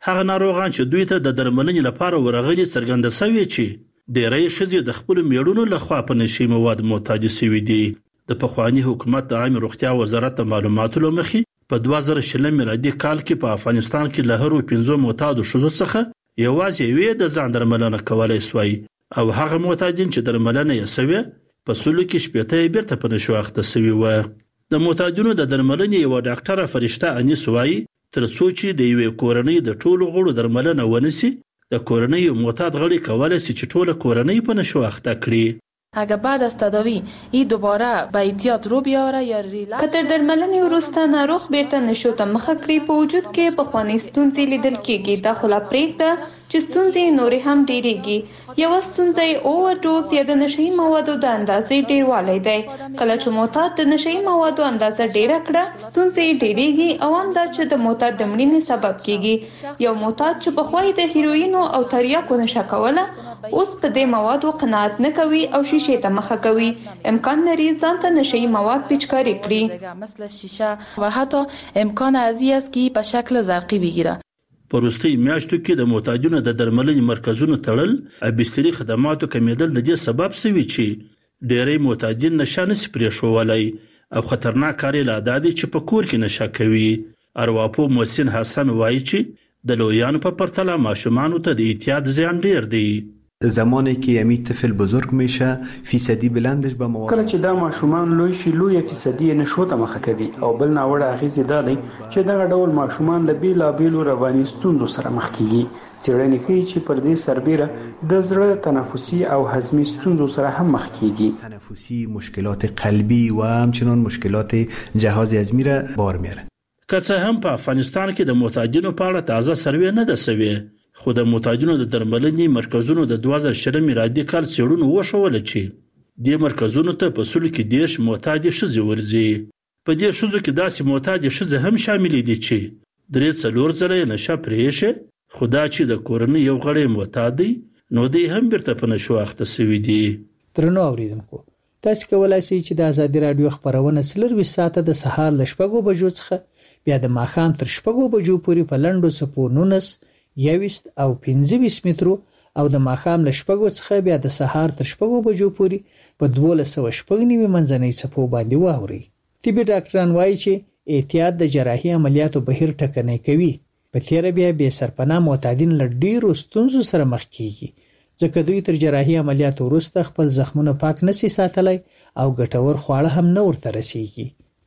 هغه ناروغان چې دوی ته د درملنې لپاره ورغلي څرګنده شوی چې ډېری ښځې د خپل میړونو لخوا په نشي مواد معتاد شوي دي. د پخوانی حکومت د عامه روغتیا وزارت معلوماتو لمخې په دوه زره شل میلادي کال کې په افغانستان کې له هرو پنځو معتادو ښځو څخه یوازې یوې د ځان درملنه کولای سوی او هغه معتادین چې درملنه یې سوی په سلو کې شپېته یې بیرته په نشو اخته سوي و. د معتادینو د درملنې یو ډاکټره فرشته انیس وایي تر څو چې د یوې کورنۍ د ټولو غړو درملنه ونسی د کورنۍ یو معتاد غړي کولای شي چې ټوله کورنۍ په نشو اخته کړي. اگر بعد از تداوی این دوباره به احتیاط رو بیاره یا ریلکس کتر درملنې وروسته ناروغ بیرته نشو ته مخه کړي په وجود کې په خواني ستونزې لیدل کېږي. دا خلا پرېږده چې ستونزې نورې هم ډېرېږي. یو ستونزه اوور ډوز یا د نشي موادو د اندازې ډېروالی دی. کله چې معتاد د نشي موادو اندازه ډېره کړه ستونزې ډېرېږي او هم دا چې د معتاد د مړینې سبب کېږي. یو معتاد چې پخوای د هیروینو او تریاکو نشه کوله اوس په دې موادو قناعت نه کوي او شیشه ته مخه کوي. امکان لري ځان ته نشي مواد پیچکاری کړي مثل شیشه و حتی امکان ازی است که په شکل زرقی بگیره. په وروستي میاشتو کې د معتادینو د درملنې مرکزونو تړل او بستري خدماتو کمیدل د دې سبب شوی چې ډېری معتادین نشه نشي پرېښودلی او خطرناک کار یې لا دا دی چې په کور کې نشه کوي. ارواپوه محسن حسن وایي چې د لویانو په پرتله ماشومانو ته د احتیاط زیان ډېر دی. زمانی که یمی طفل بزرگ میشه فیصدی بلندش به مواد کله چې دا ماشومان لوی شي لوی فیصدی نشو ته مخه کوي او بل ناوړه اغیزې دا دی چې دغه ډول ماشومان له بیلابیلو رواني ستونزو سره مخ کیږي. څېړنې ښیي چې پر دې سربېره د زړه تنفسي او هضمي ستونزو سره هم مخ کیږي. تنفسي مشکلات قلبی و همچنان مشکلات جهاز هضمی را بار میاره. که څه هم په افغانستان کې د معتادینو په اړه تازه سروې نه ده سوې خو د معتادینو د درملنې مرکزونو د دوه زره شل میلادي کال څېړنو وښوله چې دې مرکزونو ته په سلو کې دېرش معتادې ښځې ورځي. په دې ښځو کې داسې معتادې ښځې هم شاملې دي چې درې څلور ځله یې نشه پرېښې خو دا چې د کورنۍ یو غړی معتاد دی نو دی هم بیرته په نشو اخته سوي دي. درنو اورېدونکو تاسو کولای شئ چې د ازادي راډیو خبرونه څلرویشت ساعته د سهار له شپږو بجو څخه بیا د ماښام تر شپږو بجو پورې په لنډو څپو نولس یویشت او پنځه ویشت مترو او د ماښام له شپږو څخه بیا د سهار تر شپږو بجو پورې په دولس سوه شپږ نوي منځنۍ څپو باندې واورئ. طبي ډاکټران وایي چې احتیاط د جراحي عملیاتو بهیر ټکنی کوي. په تیره بیا بې سرپناه معتادین له ډېرو ستونزو سره مخ کیږي ځکه دوی تر جراحي عملیاتو وروسته خپل زخمونه پاک نشي ساتلی او ګټور خواړه هم نه ورته رسیږي.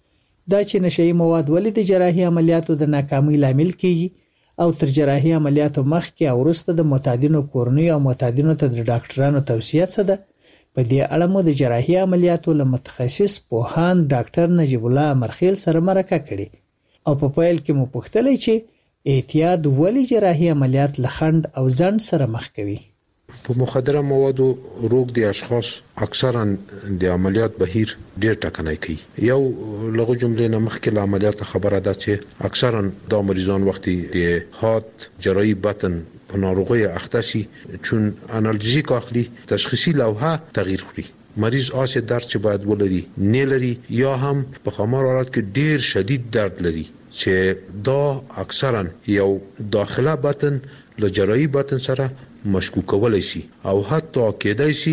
دا چې نشي مواد ولې د جراحي عملیاتو د ناکامۍ لامل کیږي او تر جراحي عملیاتو مخکې او وروسته د معتادینو کورنۍ او معتادینو ته د ډاکټرانو توصیه څه ده په دې اړه مو د جراحي عملیاتو له متخصص پوهاند ډاکټر نجیب الله امرخیل سره مرکه کړې او په پیل کې مو پوښتلی چې احتیاط ولې جراحي عملیات له خنډ او ځنډ سره مخ کوي. په مخدره موادو روغ دي اشخاص اکثرا د عملیات بهیر ډیر ټکنی کوي. یو لغه جمله نه مخکې له عملیات خبره ده چې اکثرا دا مریضان وختي د هات جراحي بطن په ناروغي اخته شي چون انالژیک اخلي تشخیصي لوحه تغییر خوري. مریض آسه درد چې باید ولري نه لري یا هم په خمار حالت کې ډیر شدید درد لري چې دا اکثرا یو داخله بطن له جراحي بطن سره مشکوک کولای شي او حتی کېدای شي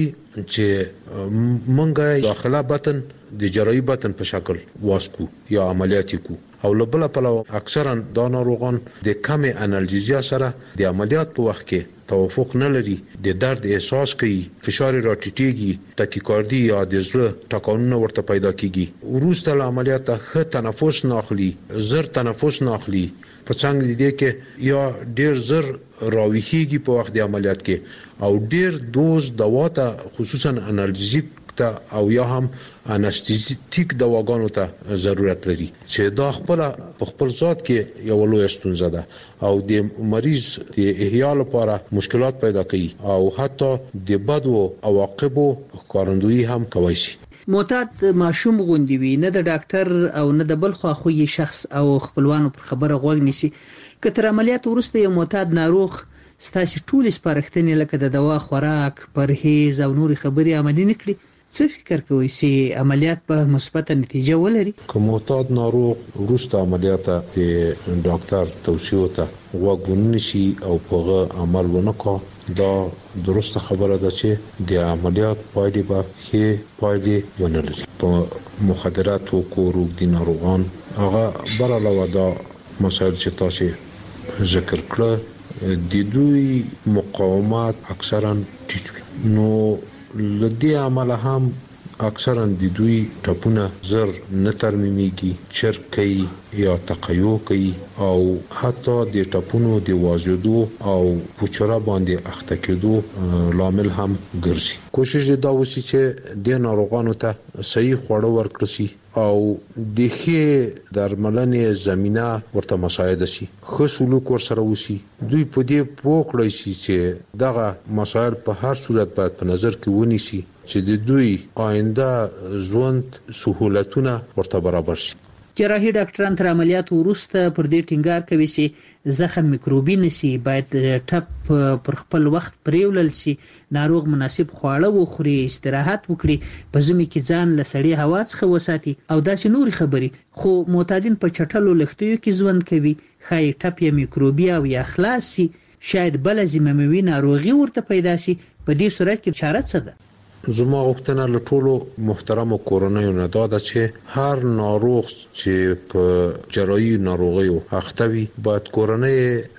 چې مونږه داخله بطن د جراحي بطن په شکل واسکو یا عملیات کو او لبل په اکثرا دا ناروغان د کم انالژیا سره د عملیات په وخت کې توافق نه لري د درد احساس کوي فشار راټیټيږي تاکیکاردي یا د زړه ټکانونه ورته پیدا کیږي وروسته له عملیات ښه تنفس نه اخلي زر تنفس نه اخلي په څنګه دي کې یا ډیر زر راويخيږي په وخت د عملیات کې او ډیر دوز دوا ته خصوصا انالژیک ته او یا هم انستیزیټیک دواګانو ته ضرورت لري چې دا خپل په خپل ذات کې یو لوی ستونزه ده او د مریض د احیا لپاره مشکلات پیدا کوي او حتی د بدو عواقبو ښکارندویي هم کوي شي. معتاد ماشوم غوندي وي نه د ډاکټر او نه د بل خواخوږي شخص او خپلوانو پر خبره غوږ نیسي. که تر عملیات وروسته یو معتاد ناروغ ستاسو ټول سپارښتنې لکه د دوا خوراک پرهیز او نور خبرې عملي نکړي څه فکر کوئ چې عملیات په مثبت نتیجه ولري؟ کوم معتاد ناروغ وروسته عملیات د ډاکټر توصیه ته وګورنی شي او په عمل ونکړي دا درسته خبره ده چې د عملیات پایلې به ښه پایلې ونلري. په مخدرات او کوروګ د ناروغان هغه بل علاوه دا مسایل چې تاسو ذکر کړل د دوی مقاومت اکثرا ټیټ وي نو لدی عمل هم اکثرا د دوی ټپونه زر نه ترمیمیږي چرک کوي یا تقیو کوي او حتی د ټپونو د واجدو او پوچرا باندې اخته کېدو لامل هم ګرځي. کوشش دا وشي چې د ناروغانو ته صحیح خوړو ورکړي شي او د ښه درملنې زمينه ورته مساعده شي، خو سلوک ورسره وشي. دوی په دې پوښتنه شي چې دغه مسایل په هر صورت باید په نظر کې ونیسي چې د دوی آینده ژوند سہولتونه ورته برابر شي. جراحي ډاکټران تر عملیات وروسته پر دې ټینګار کوي چې زخم میکروبي نشي، باید ټپ پر خپل وخت پریولل شي، ناروغ مناسب خواړه وخوري، استراحت وکړي، په ژمي کې ځان له سړې هوا څخه وساتي او داسې نورې خبرې. خو معتادین په چټلو لختیو کې ژوند کوي، خای ټپ یا میکروبي او یا خلاص شي، شاید بل زمومي ناروغي ورته پیدا شي. په دې صورت کې چاره څه ده؟ زما غوښتنه له ټولو محترم کورنیو نه دا ده چې هر ناروغ چې په جراحي ناروغیو اخته وي باید کورنۍ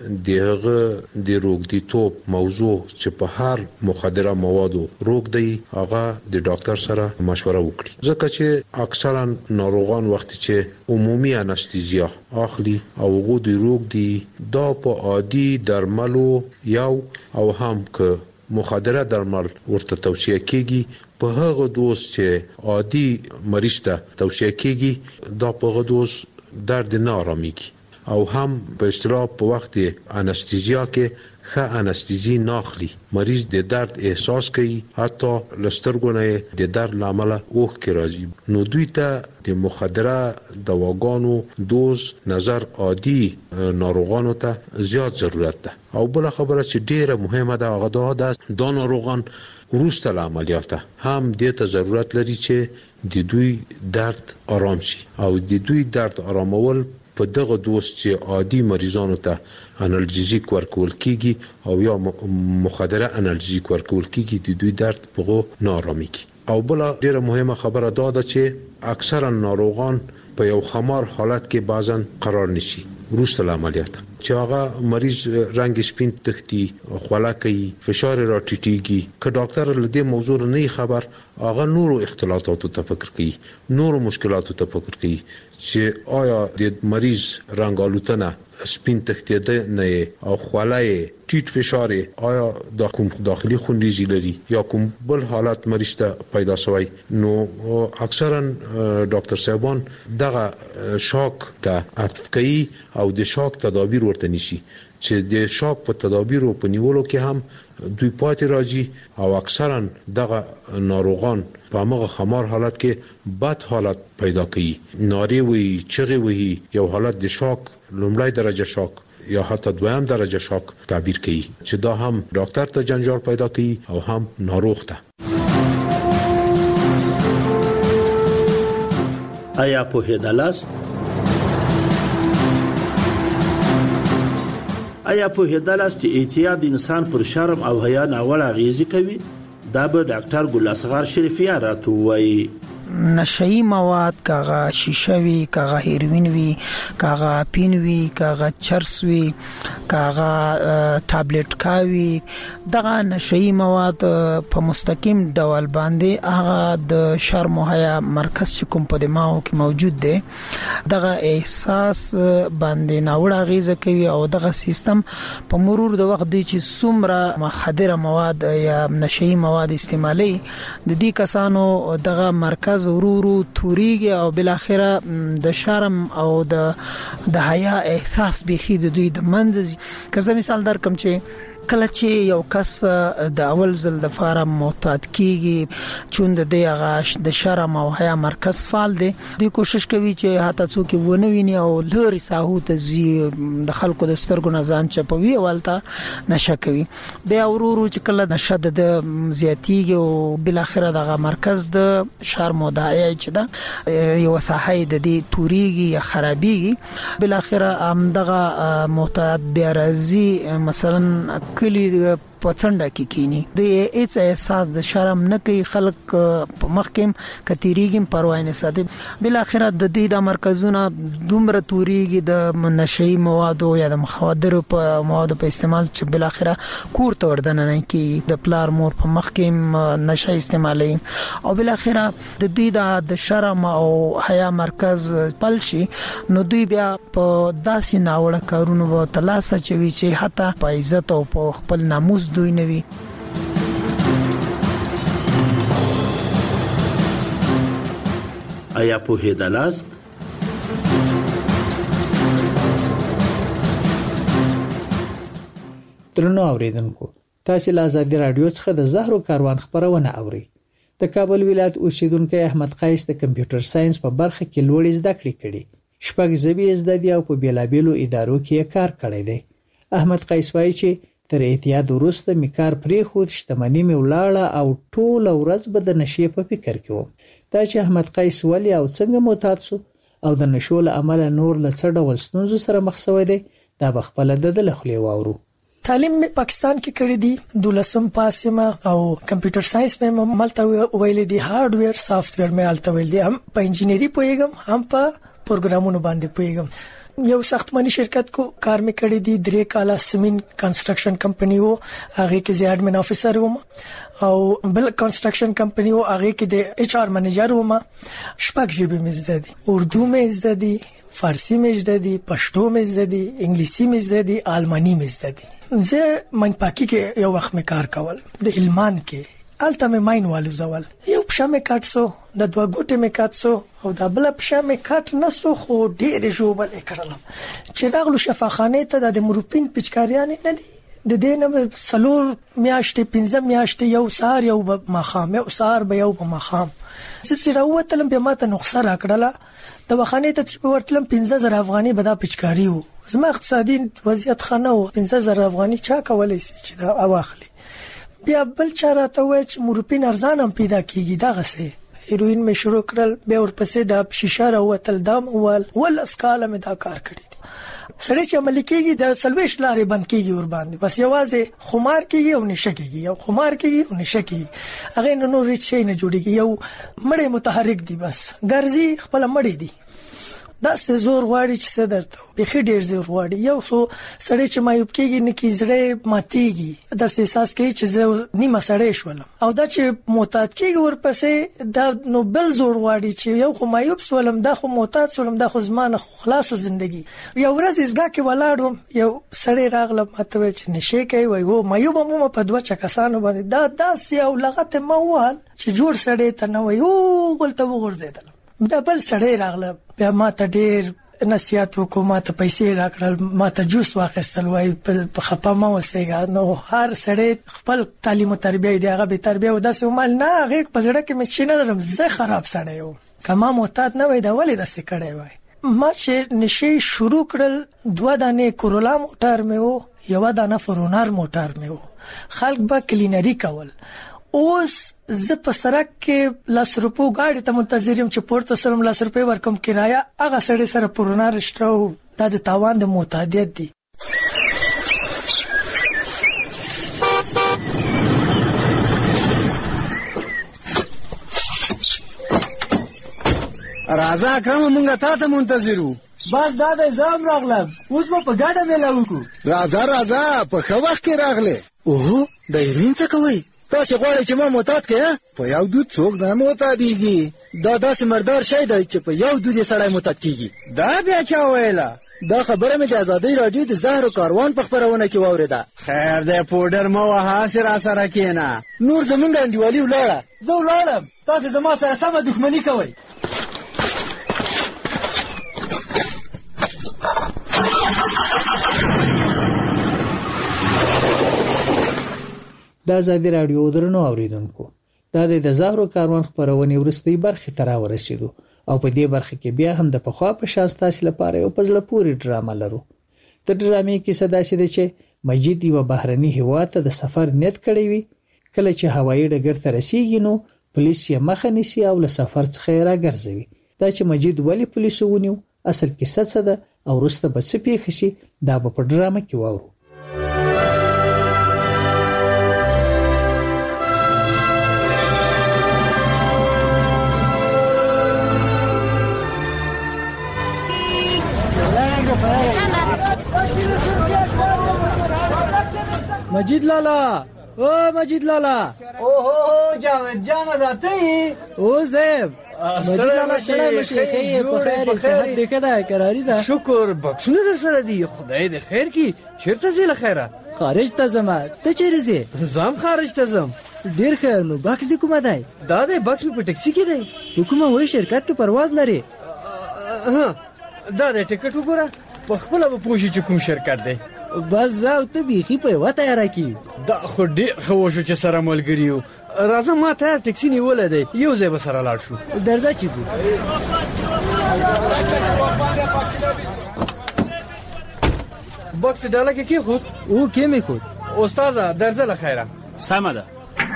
دغه د روغتیتوب موضوع چې په هر مخدره موادو روغ دی هغه د ډاکټر سره مشوره وکړي، ځکه چې اکثرا ناروغان وخت چې عمومي انستيزیا اخلي او هغه د روغ دی دا په عادي درملو یو او هم که مخدره درمل ورته توصیه کیږي په هغه دوز چې عادي مریض ته توصیه کیږي دا په هغه دوز درد نه آرامیږي او هم په اصطلاح په وخت انستيزیا کې ښه انستيزي ناخلي مریض د درد احساس کوي، حتی لسترګونه د درد لامل اوخ کې راځي. نو دوی ته د مخدره دواګانو دوز نظر عادي ناروغانو ته زیات ضرورت ده. او بل خبره چې ډیره مهمه ده هغه دا ده د ناروغان وروسته له عملیاته هم د ته ضرورت لري چې د دوی درد آرام شي او د دوی درد آرامول په دغه دوز چې عادي مریضانو ته انالجیزیک ورکول کیږي او یا مخدره انالجیزیک ورکول کیږي د دوی درد په نارامی کی. او بل ډیره مهمه خبره دا ده چې اکثرا ناروغان په یو خمار حالت کې بعضن قرار نشي وروسته له عملیات چې هغه مریض رنگ سپین تختی، خوله کوي، فشار را ټیټیږي. که ډاکټر له دې موضوع نه خبر هغه نورو اختلالاتو ته فکر کوي، نورو مشکلاتو ته فکر کوي چې آیا د مریض رنگ آلوتنه سپین تختیده نه او خوله ټیټ فشار آیا د کوم داخلي خونریزي لري یا کوم بل حالت مریض ته پیدا شوی. نو اکثرا ډاکټر صاحبان دغه شاک ته عطف کوي او د شاک تدابیر ورته نشي چې د شاک په تدابیر او په نیولو کې هم دوی پاتې راځي او اکثرا دغه ناروغان په هغه خمار حالت کې بد حالت پیدا کوي، ناری وي، چغې وي، یو حالت د شاک لومړی درجه شاک یا حتی دویم درجه شاک تعبیر کوي چې دا هم ډاکټر ته جنجال پیدا کوي او هم ناروغ ته. آیا په هدالاست آیا په هدالاست چې اعتیاد انسان پر شرم او حیا ناوړه اغیزه کوي؟ دا به ډاکټر ګل اصغر شریفیه راته وایي. نشئی مواد کاغه شیشه وی، کاغه هیروین وی، کاغه پین وی، کاغه چرس وی، کاغه ټابلیټ کاوی، دغه نشئی مواد په مستقیم ډول باندې هغه د شرم او حیا مرکز چې کوم په دماغ کې موجود دی دغه احساس باندې ناوړه غیزه کوي او دغه سیستم په مرور د وخت دی چې څومره مخدره مواد یا نشئی مواد استعمالي د دې کسانو دغه مرکز ورورو توريږي او بل اخره د شرم او د د حیا احساس به خې د دوی د منځ. که زه مثال درکم چې کله چې یو کس د اول ځل د فارم معتاد کیږي چون د هغه د شرم او حیا مرکز فعال دی دوی کوشش کوي چې حتی څوک ونه ویني او لوري ساحو ته زی د خلکو د سترګو نه ځان چپوي ولته نشه کوي بیا ورورو چې کله نشه د زیاتیږي او بل اخره د مرکز د شرم او حیا چې دا یو ساحه د دې توريږي یا خرابيږي بل اخره هم دغه معتاد بیا راځي مثلا کلی پڅنډه کې کینی د هیڅ احساس د شرم نه کوي خلک په مخکم کتیریګم پروا نه ساتي بل اخر د دې د مرکزونه دومره توريږي د نشئی مواد یا د مخدر په مواد په استعمال چې بل اخر کور ته وردن نه کی د پلار مور په مخکم نشه استعمالي او بل اخر د دې د شرم او حیا مرکز پلشي نو دوی بیا په داسې ناوړه کارونو و تلاسه چوي چې حتی په عزت او په خپل ناموس دوی نوي آیا په هدالاست درنو اوریدونکو تاسو له آزادي رادیو څخه د زهرو کاروان خبرونه اوري د کابل ولایت اوسیدونکو احمد قیس د کمپیوټر ساينس په برخه کې لوړ زده کړې کړې شپږ ژبې زده دي او په بیلابیلو ادارو کې کار کړی دی احمد قیس وایي چې تر اعتیاد وروسته می کار پرې خو شتمنۍ می ولاړه او ټول ورځ به د نشې په فکر کې وم دا چې احمد قیس ولی او څنګه معتاد شو او د نشو له عمله نور له څه ډول ستونزو سره مخ شوی دی دا به خپل د دلخلي واورو تعلیم می پاکستان کې کړی دی دولسم پاس یم او کمپیوټر ساينس مې ملته ویل دي هارډویر سافټویر مې الته ویل دي هم په انجینری پوهیږم هم په پروګرامونو باندې پوهیږم یو ساختماني شرکت کو کار مې کړی دی درې کاله سیمن کنسټرکشن کمپنی وو هغه کې زه اډمن افیسر وم او بل کنسټرکشن کمپنی وو هغه کې د ایچ آر منیجر وم شپږ ژبې مې زده دي اردو مې زده دي فارسی مې زده دي پښتو مې زده دي انګلیسي مې زده دي آلماني مې زده دي زه منپاکی کې یو وخت مې کار کول د علمان کې الته مې ماين والو زول یو پښه مې کاټسو د دوه ګوتې مې کاټسو او د بل پښه مې کاټ نسو خو ډېر جوبل کړل چې راغلو شفاخانه ته د مروپین پچکاریان نه دي د دې نه سلور میاشتې پنځه میاشتې یو سار یو مخام یو سار به یو مخام چې راوتلم به ماته نقصه راکړله د وخانه ته چې ورتلم پنځه زره افغاني به دا پچکاری وو زما اقتصادي وضعیت خانه وو پنځه زره افغاني چا کولای شي چې دا اواخلي بیا بل چاره ته وای چې مورپین ارزان هم پیدا کیږي دا غسه هیروین مې شروع کړل بیا ورپسې د شیشه راوتل دام ول ول اسکاله مې دا کار کړی دی سړی چې عمل کیږي د سلويش لارې بند کیږي ور باندې بس یوازې خمار کیږي او نشه کیږي یو خمار کیږي او نشه کیږي هغه نو نور هیڅ شي نه جوړیږي یو مړی متحرک دی بس ګرځي خپل مړی دی دا څه زور غواړي چې څه درته به خې ډیر زور غواړي یو څو سړی چې مایوب کېږي نه کې زړه ماتيږي دا احساس کوي چې زه نیمه سړی شولم او دا چې معتاد کېږي ورپسې دا نو بل زور غواړي چې یو خو مایوب شولم دا خو معتاد شولم دا خو زمانه خلاصو ژوندۍ یو ورځ ازګه کې ولاړم یو سړی راغله ماته چې نشه کوي وای وو مایوب مو په دوه چکسانو باندې دا داسې او لغته موال چې جوړ سړی ته نه وای او ولته وګرځیدل دا بل سړی راغله بیا ما ته ډیر نصیحت وکړ ما ته پیسې راکړل ما ته جوس واخیستل وای په خپه ما وسېګا نو هر سړی خپل تعلیم او تربیه دی هغه به تربیه او داسې مال نه هغه په زړه کې مې شینه لرم زه خراب سړی یم کما معتاد نه وای دا ولې داسې کړی وای ما چې نشي شروع کړل دوه دانې کورولا موټر مې وو یو دانه فرونار موټر مې وو خلک به کلینری کول اوس زه په سرک کې لاس روپو گاډي ته منتظر یم چې پورته سرم لاس روپې ورکم کرایه هغه سړی سره پرونا رښتو دا د تاوان د معتادیت دی راځه کوم مونږه تاسو منتظر وو بس دا د زام راغلم اوس په ګاډه مې لاوکو راځه راځه په خو وخت کې راغله اوه د هیروین څه کوي تاسو غواړئ چې ما معتاد کړئ په یو دود څوک نه معتادیږي دا داسې مردار شی دی چې په یو دود سړی معتاد کیږي دا بیا چا ویله دا خبره مې د آزادۍ راډیو د زهرو کاروان په خبرونه کې واوریده خیر دی پودر مو وها سره سره کینا نور زمونږ انډیوالي ولاړه زه ولاړم تاسو زما سره سمه دښمني کوئ د ازادي رادیو درنو اوریدونکو دا د زهرو کاروان خبرونه ورستۍ برخه ترا ورسېدو او په دې برخه کې بیا هم د پخوا په شان تاسو لپاره یو پزله پوری ډرامه لرو. د ډرامې کې صدا شي چې مجید یو بهرني هیواد ته د سفر نیت کړی وي. کله چې هوایي ډګر ته رسیږي نو پولیس یې مخه نیسي او له سفر څخه راګرځوي. دا چې مجید ولی پولیسو ونیو اصل کیسه څه ده او وروسته به څه پیښ شي دا به په ډرامه کې واورو. مجید لالا او مجید لالا اوه جاوید جان ذاتی او زیب مجید لالا سلام مشي خیر په خیر صحت دې کده قراری ده. شکر بخښنه در سره دی خدای دې خیر کی. چیرته زی له خیره؟ خارج ته زما. ته چیرې زی؟ زم خارج ته زم. ډیر ښه. نو بکس دې کومه دی؟ دا دې بکس په ټیکسي کې دی. په کومه وای شرکت کې پرواز لري؟ ها دا دې ټیکټ وګوره په خپل به پوښي چې کوم شرکت دی. بس زاو ته بیخي په وته یاره کی. دا خو ډیر خو شو چې سره ملګری یو. راځه ما ته ټیکسي نیولې دی یو ځای به سره لاړ شو. درځه چیزو بکس ډاله کې کې خود او کې می خود استاد درځه له خیره. سمه ده.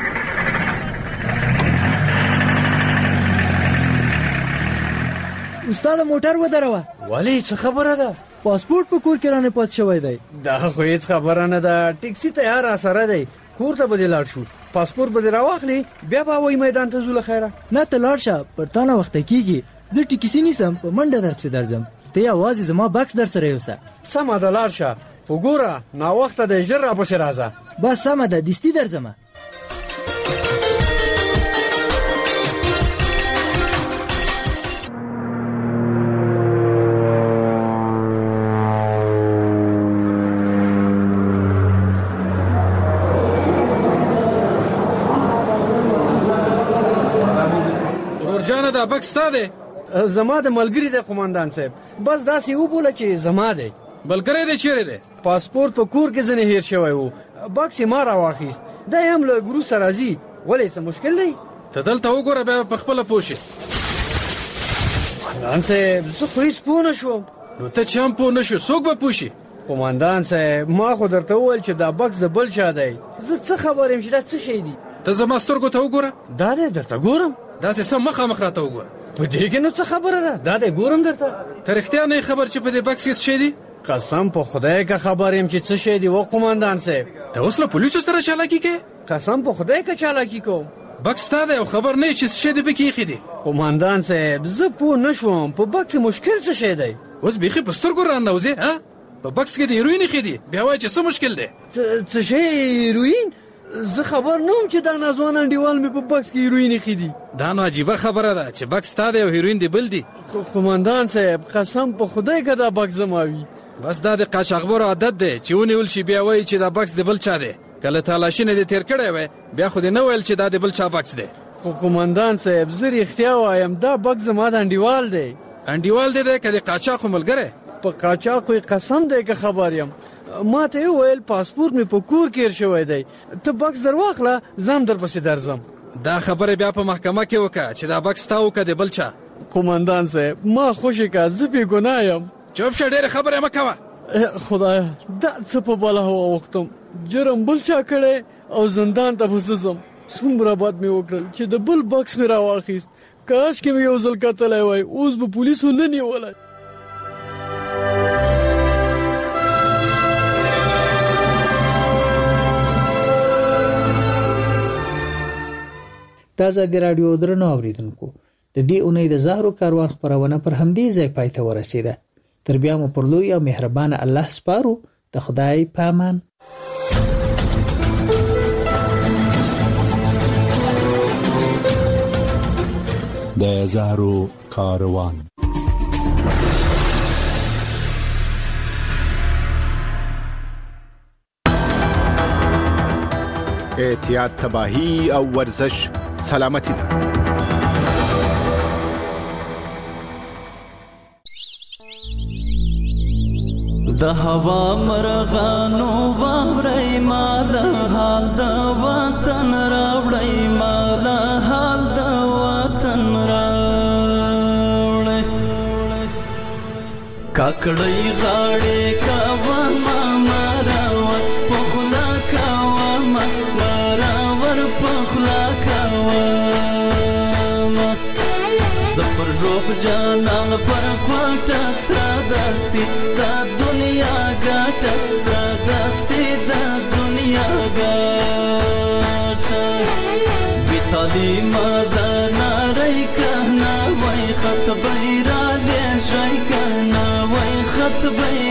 استاد موټر ودروه. ولی څه خبره ده؟ پاسپورت په کور کې رانه پات شوی دی. دا خو هیڅ خبره نه ده. ټیکسي تیار سره دی کور ته به لاړ شو. پاسپورت به راواخلي بیا به وای میدان ته زول خیره. نه ته لاړ شه پر تا نه وخت کیږي. زه ټیکسي نیسم په منډه درپسې درځم. ته आवाज زما بکس در سره یوسه. سمه ده لاړ شه. وګوره نا وخت د ژر را پسې راځه. بس سمه ده دستی درځم. دا بکس تا دی؟ زما د ملګری دی قومندان صاحب. بس داسې وبوله چې زما دی. بلګری دی چیرې دی؟ پاسپورت په کور کې ځنې هیر شوی وو. بکس ما راواخیست. دا هم له ګرو سره راځي. ولې څه مشکل دی؟ ته دلته وګوره بیا په خپله پوه شې. قومندان صاحب زه خو هېڅ پوه نه شوم. نو ته چې هم پوه نه شو څوک به پوه شي؟ قومندان صاحب ما خو درته وویل چې دا بکس د بل چا دی. زه څه خبر یم چې دا څه شی دی؟ ته زما سترګو ته وګوره. دا دی درته ګورم. داسې سم مخامخ راته وګوره. په دې کې نو څه خبره ده؟ دا دی ګورم درته. ته رښتیا نه خبر چې په دې بکس کې څه شی دی؟ قسم په خدای که خبر یم چې څه شی دی و قومندان صاحب. ته اوس له پولیسو سره چالاکي کوې؟ قسم په خدای که چالاکي کوم. بکس تا دی او خبر نه یې چې څه شی دی پکې ایښی دی. قومندان صاحب زه پوه نه شوم په بکس مشکل څه شی دی. اوس بیخي په سترګو راننوځې ها؟ په بکس کې د هیروین ایښی دی بیا وایې چې څه مشکل دی؟ څه شی هیروین؟ زه خبر نه وم چې دا ناځوان انډیوال مې په بکس کې هیروین ایښی دي. دا نو عجیبه خبره ده چې بکس تا دی او هیروین دی بل دی. قومندان صاحب قسم په خدای که دا بکس زما وي. بس دا د قاچاقبرو عادت دی چې ونیول شي بیا وایي چې دا بکس د بل چا دی. کله تالاشي نه دې تېر کړی وی بیا خو دې نه ویل چې دا د بل چا بکس دی. خو قومندان صاحب زه رښتیا وایم دا بکس زما د انډیوال دی. انډیوال دی دی که د قاچاقو ملګری؟ په قاچاقو یې قسم دی که خبر یم. ما ته وویل پاسپورت مې په کور کې هیر شوی دی. ته بکس در واخله زه هم درپسې درځم. دا خبره بیا په محکمه کې وکړه چې دا بکس تا وکړه د بل چا. قومندان صاحب ما خوشې که زه بې ګناه یم. چوپ شه ډېرې خبرې مه کوه. خدایه دا څه په بله هوا وختم. جرم بل چا کړی او زندان ته به زه ځم. څومره بد مې وکړل چې د بل بکس مې راواخیست. کاش کې مې یو ځل کتلی وای اوس به پولیسو نه نیولی. د ازادي رادیو درنو اوریدونکو د دې اونۍ د زهرو کاروان خبرونه پر همدې ځای پای ته ورسیده. تر بیا مو پر لوی او مهربان الله سپارو. د خدای په امان. د زهرو کاروان. احتیاط تباہی او ورزش سلامتی ده. د هوا مرغانو واورئ ما د حال د وطن راوړئ ما د حال د وطن راوړئ کاکړۍ غاړې کاوه ما مراور پخلا کاوه ما مراور پخلا کاوه زپر روب جانان پر کوټه سره داسي دا دنیا ګټه سره داسي دا دنیا ګټه بي تعلیمه دا نارۍ کنه وای خط بیرا دې شي کنه وای خط بیرا